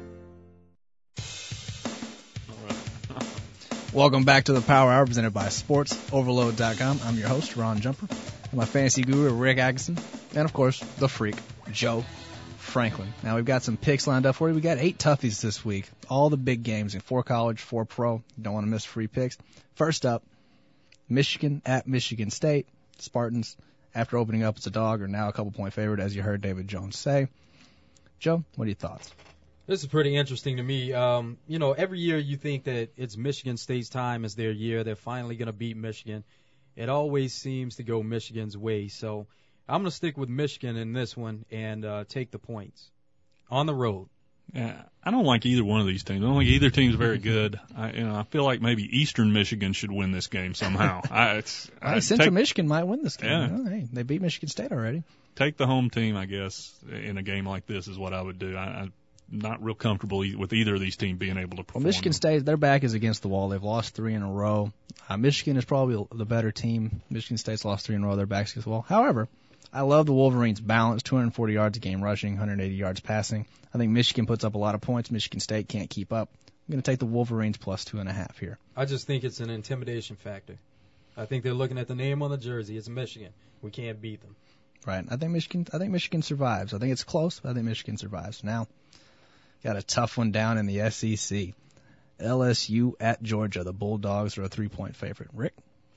Welcome back to the Power Hour presented by sports overload dot com. I'm your host, Ron Jumper, and my fantasy guru, Rick Atkinson, and, of course, the freak, Joe Franklin. Now, we've got some picks lined up for you. We got eight toughies this week, all the big games in four college, four pro. You don't want to miss free picks. First up, Michigan at Michigan State. Spartans, after opening up as a dog, are now a couple-point favorite, as you heard David Jones say. Joe, what are your thoughts? This is pretty interesting to me. Um, you know, every year you think that it's Michigan State's time as their year. They're finally going to beat Michigan. It always seems to go Michigan's way. So I'm going to stick with Michigan in this one and uh, take the points on the road. Yeah, I don't like either one of these teams. I don't think either team's very good. I, you know, I feel like maybe Eastern Michigan should win this game somehow. I, it's, I I Central take, Michigan might win this game. Yeah. Oh, hey, they beat Michigan State already. Take the home team, I guess, in a game like this is what I would do. I, I'm not real comfortable with either of these teams being able to perform. Well, Michigan State, their back is against the wall. They've lost three in a row. Uh, Michigan is probably the better team. Michigan State's lost three in a row. Their back's against the wall. However, I love the Wolverines' balance, two hundred forty yards a game rushing, one hundred eighty yards passing. I think Michigan puts up a lot of points. Michigan State can't keep up. I'm going to take the Wolverines plus two and a half here. I just think it's an intimidation factor. I think they're looking at the name on the jersey. It's Michigan. We can't beat them. Right. I think Michigan. I think Michigan survives. I think it's close, but I think Michigan survives. Now, got a tough one down in the S E C. L S U at Georgia. The Bulldogs are a three-point favorite. Rick?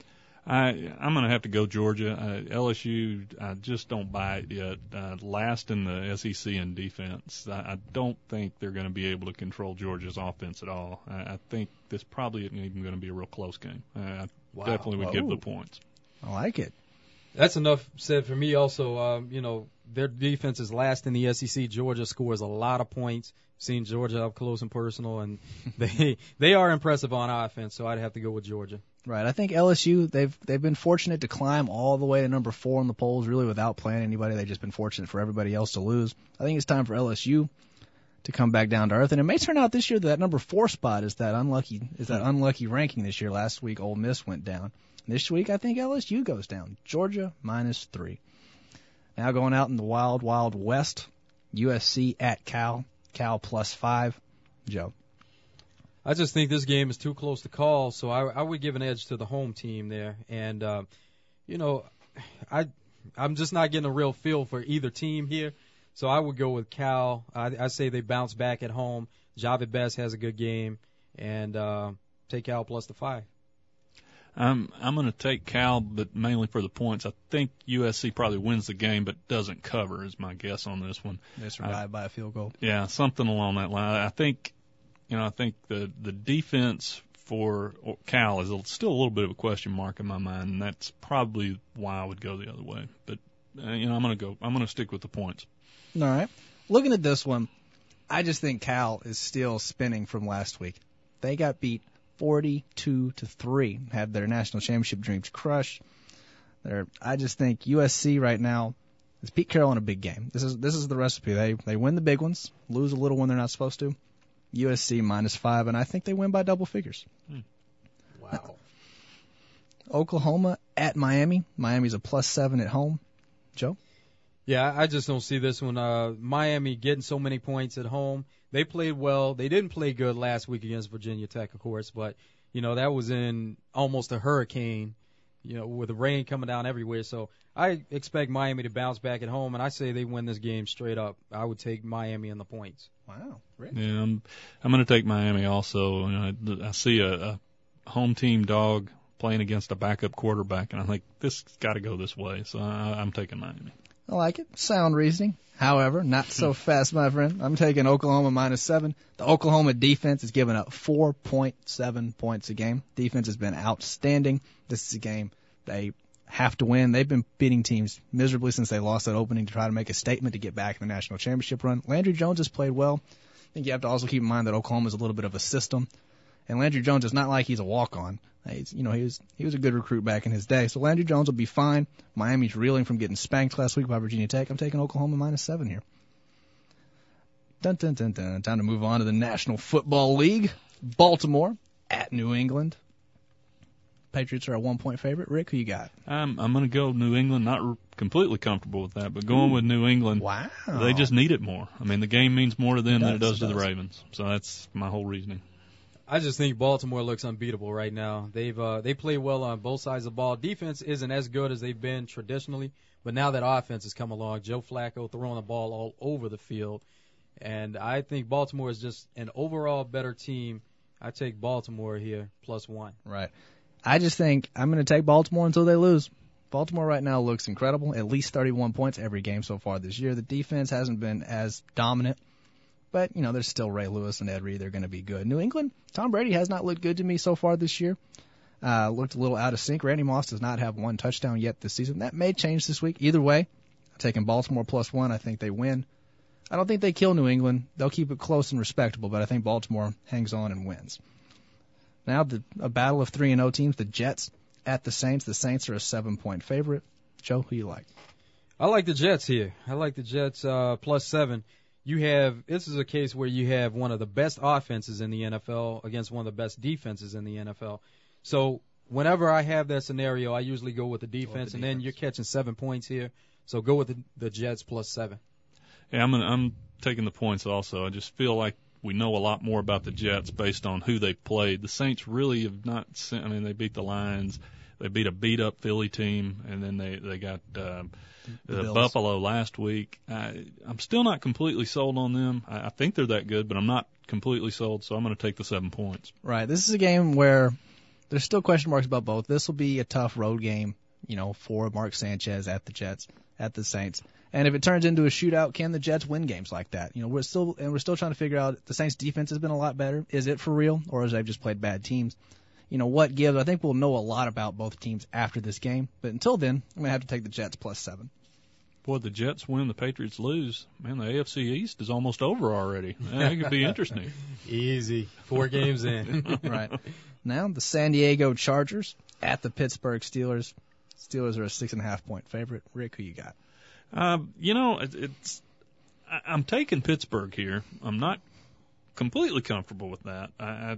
I, I'm going to have to go Georgia. Uh, L S U, I just don't buy it yet. Uh, last in the S E C in defense. I, I don't think they're going to be able to control Georgia's offense at all. I, I think this probably isn't even going to be a real close game. Uh, I wow. definitely would Whoa. give the points. I like it. That's enough said for me also. Um, you know, their defense is last in the S E C. Georgia scores a lot of points. Seen Georgia up close and personal, and they they are impressive on offense, so I'd have to go with Georgia. Right. I think L S U, they've they've been fortunate to climb all the way to number four in the polls, really without playing anybody. They've just been fortunate for everybody else to lose. I think it's time for L S U to come back down to earth. And it may turn out this year that, that number four spot is that unlucky is that unlucky ranking this year. Last week, Ole Miss went down. This week, I think L S U goes down. Georgia minus three. Now going out in the wild, wild west, U S C at Cal. Cal plus five. Joe. I just think this game is too close to call, so I, I would give an edge to the home team there. And, uh, you know, I, I'm just not getting a real feel for either team here, so I would go with Cal. I, I say they bounce back at home. Javid Best has a good game, and uh, take Cal plus the five. I'm I'm going to take Cal, but mainly for the points. I think U S C probably wins the game, but doesn't cover is my guess on this one. They survive by a field goal. Yeah, something along that line. I think, you know, I think the the defense for Cal is still a little bit of a question mark in my mind, and that's probably why I would go the other way. But uh, you know, I'm going to go. I'm going to stick with the points. All right. Looking at this one, I just think Cal is still spinning from last week. They got beat forty-two to three, had their national championship dreams crushed. They're, I just think U S C right now is Pete Carroll in a big game. This is this is the recipe. They they win the big ones, lose a little when they're not supposed to. U S C minus five, and I think they win by double figures. Hmm. Wow. Oklahoma at Miami. Miami's a plus seven at home. Joe? Yeah, I just don't see this one. Uh, Miami getting so many points at home. They played well. They didn't play good last week against Virginia Tech, of course, but, you know, that was in almost a hurricane, you know, with the rain coming down everywhere. So I expect Miami to bounce back at home, and I say they win this game straight up. I would take Miami in the points. Wow. Rich. Yeah, I'm, I'm going to take Miami also. You know, I, I see a, a home team dog playing against a backup quarterback, and I think this got to go this way. So I, I'm taking Miami. I like it. Sound reasoning. However, not so fast, my friend. I'm taking Oklahoma minus seven. The Oklahoma defense is giving up four point seven points a game. Defense has been outstanding. This is a game they have to win. They've been beating teams miserably since they lost that opening to try to make a statement to get back in the national championship run. Landry Jones has played well. I think you have to also keep in mind that Oklahoma is a little bit of a system. And Landry Jones is not like he's a walk-on. He's, you know, he was he was a good recruit back in his day. So Landry Jones will be fine. Miami's reeling from getting spanked last week by Virginia Tech. I'm taking Oklahoma minus seven here. Dun dun dun dun. Time to move on to the National Football League. Baltimore at New England. Patriots are a one-point favorite. Rick, who you got? I'm I'm going to go New England. Not r- completely comfortable with that, but going Ooh. with New England. Wow. They just need it more. I mean, the game means more to them it does, than it does it to does. the Ravens. So that's my whole reasoning. I just think Baltimore looks unbeatable right now. They've uh, they play well on both sides of the ball. Defense isn't as good as they've been traditionally, but now that offense has come along, Joe Flacco throwing the ball all over the field, and I think Baltimore is just an overall better team. I take Baltimore here plus one. Right. I just think I'm going to take Baltimore until they lose. Baltimore right now looks incredible. At least thirty-one points every game so far this year. The defense hasn't been as dominant. But, you know, there's still Ray Lewis and Ed Reed. They're going to be good. New England, Tom Brady has not looked good to me so far this year. Uh, looked a little out of sync. Randy Moss does not have one touchdown yet this season. That may change this week. Either way, I'm taking Baltimore plus one. I think they win. I don't think they kill New England. They'll keep it close and respectable, but I think Baltimore hangs on and wins. Now, the, a battle of three and oh teams, the Jets at the Saints. The Saints are a seven-point favorite. Joe, who you like? I like the Jets here. I like the Jets uh, plus seven. You have this is a case where you have one of the best offenses in the N F L against one of the best defenses in the N F L. So whenever I have that scenario, I usually go with the defense, with the and defense. Then you're catching seven points here. So go with the, the Jets plus seven. Yeah, I'm gonna, I'm taking the points also. I just feel like we know a lot more about the Jets based on who they played. The Saints really have not. I mean, they beat the Lions. They beat a beat-up Philly team, and then they they got uh, the the Buffalo last week. I, I'm still not completely sold on them. I, I think they're that good, but I'm not completely sold, so I'm going to take the seven points. Right. This is a game where there's still question marks about both. This will be a tough road game, you know, for Mark Sanchez at the Jets, at the Saints. And if it turns into a shootout, can the Jets win games like that? You know, we're still and we're still trying to figure out the Saints defense has been a lot better. Is it for real, or has they just played bad teams? You know, what gives? I think we'll know a lot about both teams after this game. But until then, I'm gonna have to take the Jets plus seven. Boy, the Jets win, the Patriots lose. Man, the A F C East is almost over already. That could be interesting. Easy. Four games in. Right. Now, the San Diego Chargers at the Pittsburgh Steelers. Steelers are a six and a half point favorite. Rick, who you got? Uh, you know, it, it's I, I'm taking Pittsburgh here. I'm not completely comfortable with that. I, I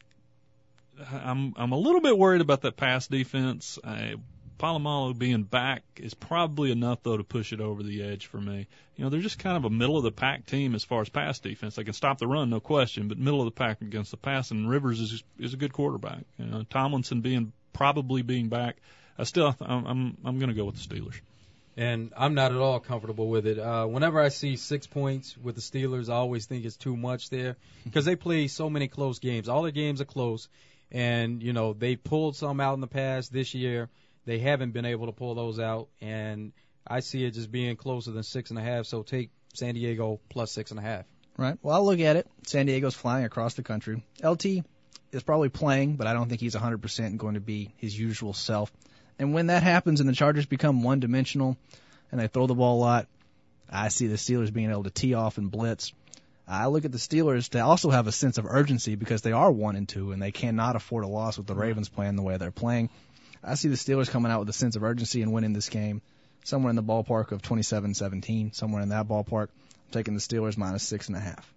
I'm I'm a little bit worried about that pass defense. I, Palomalu being back is probably enough, though, to push it over the edge for me. You know, they're just kind of a middle-of-the-pack team as far as pass defense. They can stop the run, no question, but middle-of-the-pack against the pass, and Rivers is is a good quarterback. You know, Tomlinson being probably being back, I still I'm I'm, I'm going to go with the Steelers. And I'm not at all comfortable with it. Uh, whenever I see six points with the Steelers, I always think it's too much there because they play so many close games. All their games are close, and, you know, they pulled some out in the past this year. They haven't been able to pull those out, and I see it just being closer than six and a half, so take San Diego plus six and a half. Right. Well, I'll look at it. San Diego's flying across the country. L T is probably playing, but I don't think he's one hundred percent going to be his usual self. And when that happens and the Chargers become one-dimensional and they throw the ball a lot, I see the Steelers being able to tee off and blitz. I look at the Steelers to also have a sense of urgency because they are one and two and they cannot afford a loss with the Ravens playing the way they're playing. I see the Steelers coming out with a sense of urgency and winning this game somewhere in the ballpark of twenty-seven seventeen, somewhere in that ballpark. I'm taking the Steelers minus six and a half.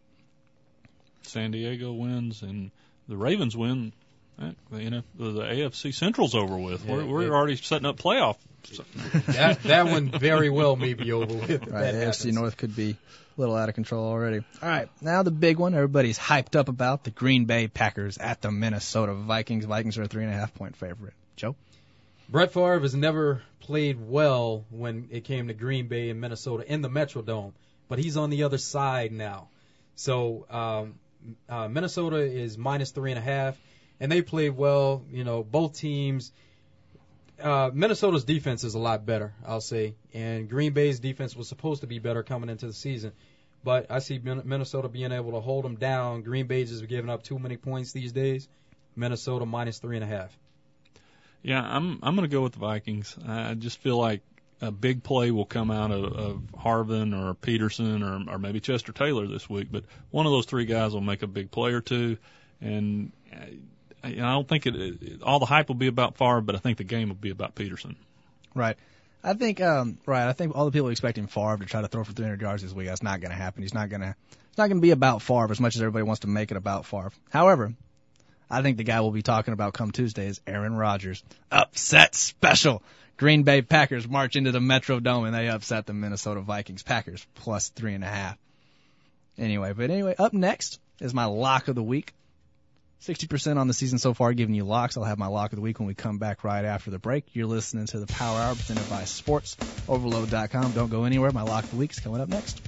San Diego wins and the Ravens win. You know, the A F C Central's over with. Yeah, we're we're yeah. already setting up playoff. that that one very well may be over with. Right, A F C North could be a little out of control already. All right, now the big one everybody's hyped up about, the Green Bay Packers at the Minnesota Vikings. Vikings are a three and a half point favorite. Joe? Brett Favre has never played well when it came to Green Bay and Minnesota in the Metrodome, but he's on the other side now. So um, uh, Minnesota is minus three and a half. And they played well, you know, both teams. Uh, Minnesota's defense is a lot better, I'll say. And Green Bay's defense was supposed to be better coming into the season. But I see Minnesota being able to hold them down. Green Bay's just giving up too many points these days. Minnesota minus three and a half. Yeah, I'm I'm going to go with the Vikings. I just feel like a big play will come out of, of Harvin or Peterson or, or maybe Chester Taylor this week. But one of those three guys will make a big play or two. And I, I don't think it, it, all the hype will be about Favre, but I think the game will be about Peterson. Right. I think, um, right. I think all the people are expecting Favre to try to throw for three hundred yards this week. That's not going to happen. He's not going to, it's not going to be about Favre as much as everybody wants to make it about Favre. However, I think the guy we'll be talking about come Tuesday is Aaron Rodgers. Upset special. Green Bay Packers march into the Metrodome and they upset the Minnesota Vikings. Packers plus three and a half. Anyway, but anyway, up next is my lock of the week. sixty percent on the season so far, giving you locks. I'll have my lock of the week when we come back right after the break. You're listening to the Power Hour presented by sports overload dot com. Don't go anywhere. My lock of the week is coming up next.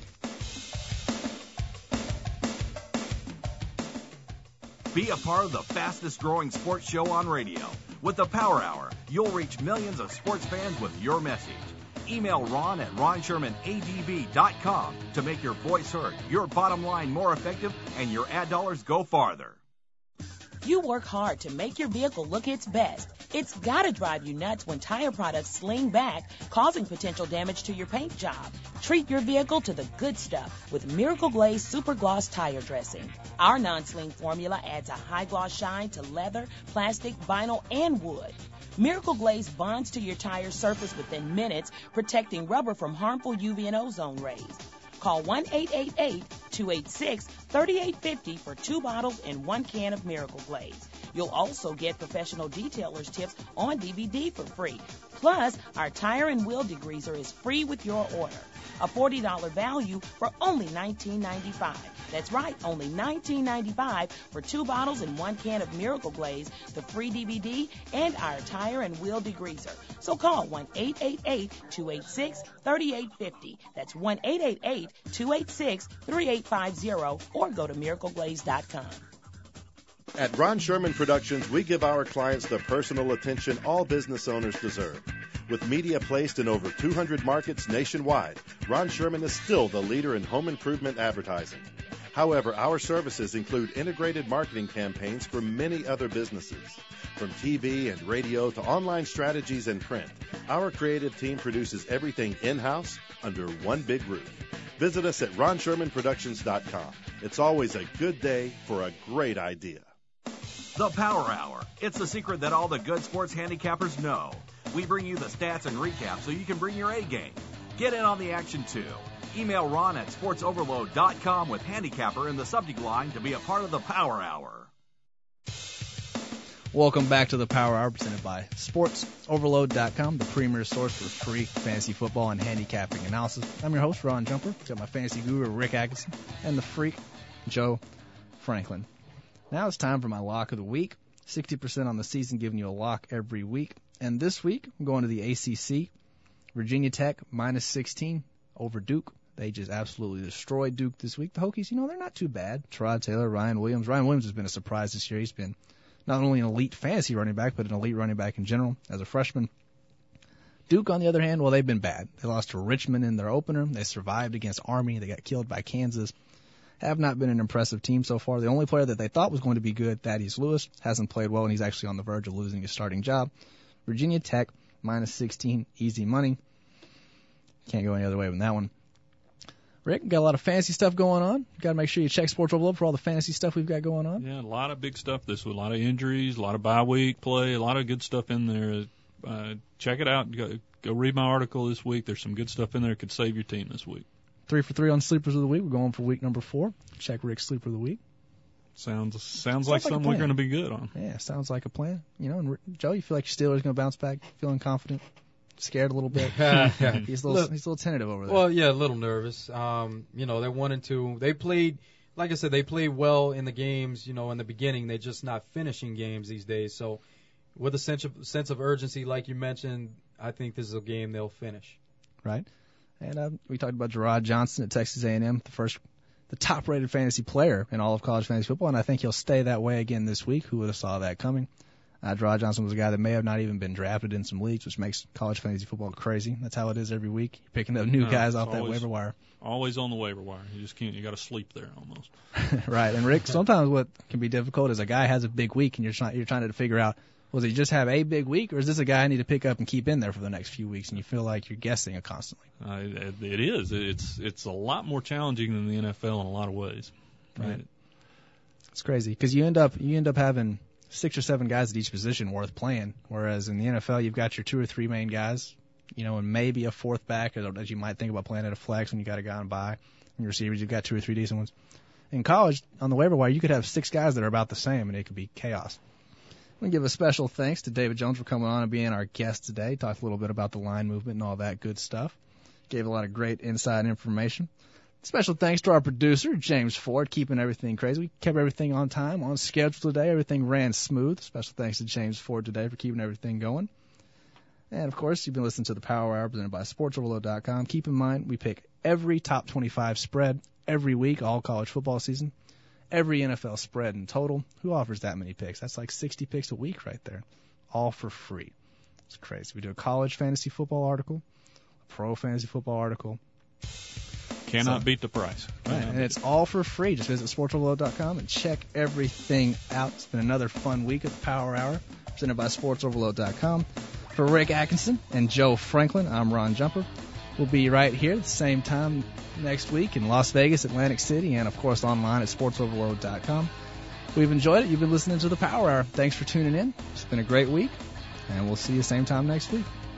Be a part of the fastest growing sports show on radio. With the Power Hour, you'll reach millions of sports fans with your message. Email Ron at ron sherman a d v dot com to make your voice heard, your bottom line more effective, and your ad dollars go farther. You work hard to make your vehicle look its best. It's gotta drive you nuts when tire products sling back, causing potential damage to your paint job. Treat your vehicle to the good stuff with Miracle Glaze Super Gloss Tire Dressing. Our non-sling formula adds a high gloss shine to leather, plastic, vinyl, and wood. Miracle Glaze bonds to your tire surface within minutes, protecting rubber from harmful U V and ozone rays. Call one eight eight eight, two eight six, three eight five zero for two bottles and one can of Miracle Glaze. You'll also get professional detailers tips on D V D for free. Plus, our tire and wheel degreaser is free with your order. A forty dollars value for only nineteen ninety-five. That's right, only nineteen ninety-five for two bottles and one can of Miracle Glaze, the free D V D, and our tire and wheel degreaser. So call one eight eight eight, two eight six, three eight five zero. That's one eight eight eight, two eight six, three eight five zero or go to miracle glaze dot com. At Ron Sherman Productions, we give our clients the personal attention all business owners deserve. With media placed in over two hundred markets nationwide, Ron Sherman is still the leader in home improvement advertising. However, our services include integrated marketing campaigns for many other businesses. From T V and radio to online strategies and print, our creative team produces everything in-house under one big roof. Visit us at ron sherman productions dot com. It's always a good day for a great idea. The Power Hour. It's the secret that all the good sports handicappers know. We bring you the stats and recap so you can bring your A game. Get in on the action too. Email Ron at sports overload dot com with handicapper in the subject line to be a part of the Power Hour. Welcome back to the Power Hour presented by sports overload dot com, the premier source for free fantasy football and handicapping analysis. I'm your host, Ron Jumper. Got my fantasy guru, Rick Atkinson, and the freak, Joe Franklin. Now it's time for my lock of the week. sixty percent on the season, giving you a lock every week. And this week, I'm going to the A C C. Virginia Tech, minus sixteen over Duke. They just absolutely destroyed Duke this week. The Hokies, you know, they're not too bad. Terod Taylor, Ryan Williams. Ryan Williams has been a surprise this year. He's been not only an elite fantasy running back, but an elite running back in general as a freshman. Duke, on the other hand, well, they've been bad. They lost to Richmond in their opener. They survived against Army. They got killed by Kansas. Have not been an impressive team so far. The only player that they thought was going to be good, Thaddeus Lewis, hasn't played well, and he's actually on the verge of losing his starting job. Virginia Tech, minus sixteen, easy money. Can't go any other way than that one. Rick, got a lot of fantasy stuff going on. Got to make sure you check Sports Overload for all the fantasy stuff we've got going on. Yeah, a lot of big stuff this week. A lot of injuries, a lot of bye week play, a lot of good stuff in there. Uh, check it out. Go, go read my article this week. There's some good stuff in there that could save your team this week. Three for three on Sleepers of the Week. We're going for week number four. Check Rick's Sleeper of the Week. Sounds sounds, sounds like, like something we're going to be good on. Yeah, sounds like a plan. You know, and Joe, you feel like your Steelers going to bounce back? Feeling confident? Scared a little bit? he's a little Look, he's a little tentative over there. Well, yeah, a little nervous. Um, you know, they're one and two. They played, like I said, they played well in the games. You know, in the beginning, they're just not finishing games these days. So, with a sense of sense of urgency, like you mentioned, I think this is a game they'll finish. Right. And uh, we talked about Gerard Johnson at Texas A and M, the first, the top-rated fantasy player in all of college fantasy football, and I think he'll stay that way again this week. Who would have saw that coming? Uh, Gerard Johnson was a guy that may have not even been drafted in some leagues, which makes college fantasy football crazy. That's how it is every week. You're picking up new no, guys off always, that waiver wire. Always on the waiver wire. You just can't. You got to sleep there almost. Right. And Rick, sometimes what can be difficult is a guy has a big week, and you're trying you're trying to figure out, well, does he just have a big week, or is this a guy I need to pick up and keep in there for the next few weeks? And you feel like you're guessing it constantly. Uh, it, it is. It's it's a lot more challenging than the N F L in a lot of ways. Right. right. It's crazy because you end up you end up having six or seven guys at each position worth playing, whereas in the N F L you've got your two or three main guys, you know, and maybe a fourth back that you might think about playing at a flex when you got a guy on bye. In your receivers, you've got two or three decent ones. In college, on the waiver wire, you could have six guys that are about the same, and it could be chaos. I'm going to give a special thanks to David Jones for coming on and being our guest today. Talked a little bit about the line movement and all that good stuff. Gave a lot of great inside information. Special thanks to our producer, James Ford, keeping everything crazy. We kept everything on time, on schedule today. Everything ran smooth. Special thanks to James Ford today for keeping everything going. And, of course, you've been listening to the Power Hour presented by sports overload dot com. Keep in mind, we pick every top twenty-five spread every week, all college football season. Every N F L spread in total. Who offers that many picks? That's like sixty picks a week right there. All for free. It's crazy. We do a college fantasy football article, a pro fantasy football article. Cannot so, beat the price. Right, and it's all for free. Just visit sports overload dot com and check everything out. It's been another fun week of the Power Hour presented by sports overload dot com. For Rick Atkinson and Joe Franklin, I'm Ron Jumper. We'll be right here at the same time next week in Las Vegas, Atlantic City, and, of course, online at sports overload dot com. We've enjoyed it. You've been listening to the Power Hour. Thanks for tuning in. It's been a great week, and we'll see you same time next week.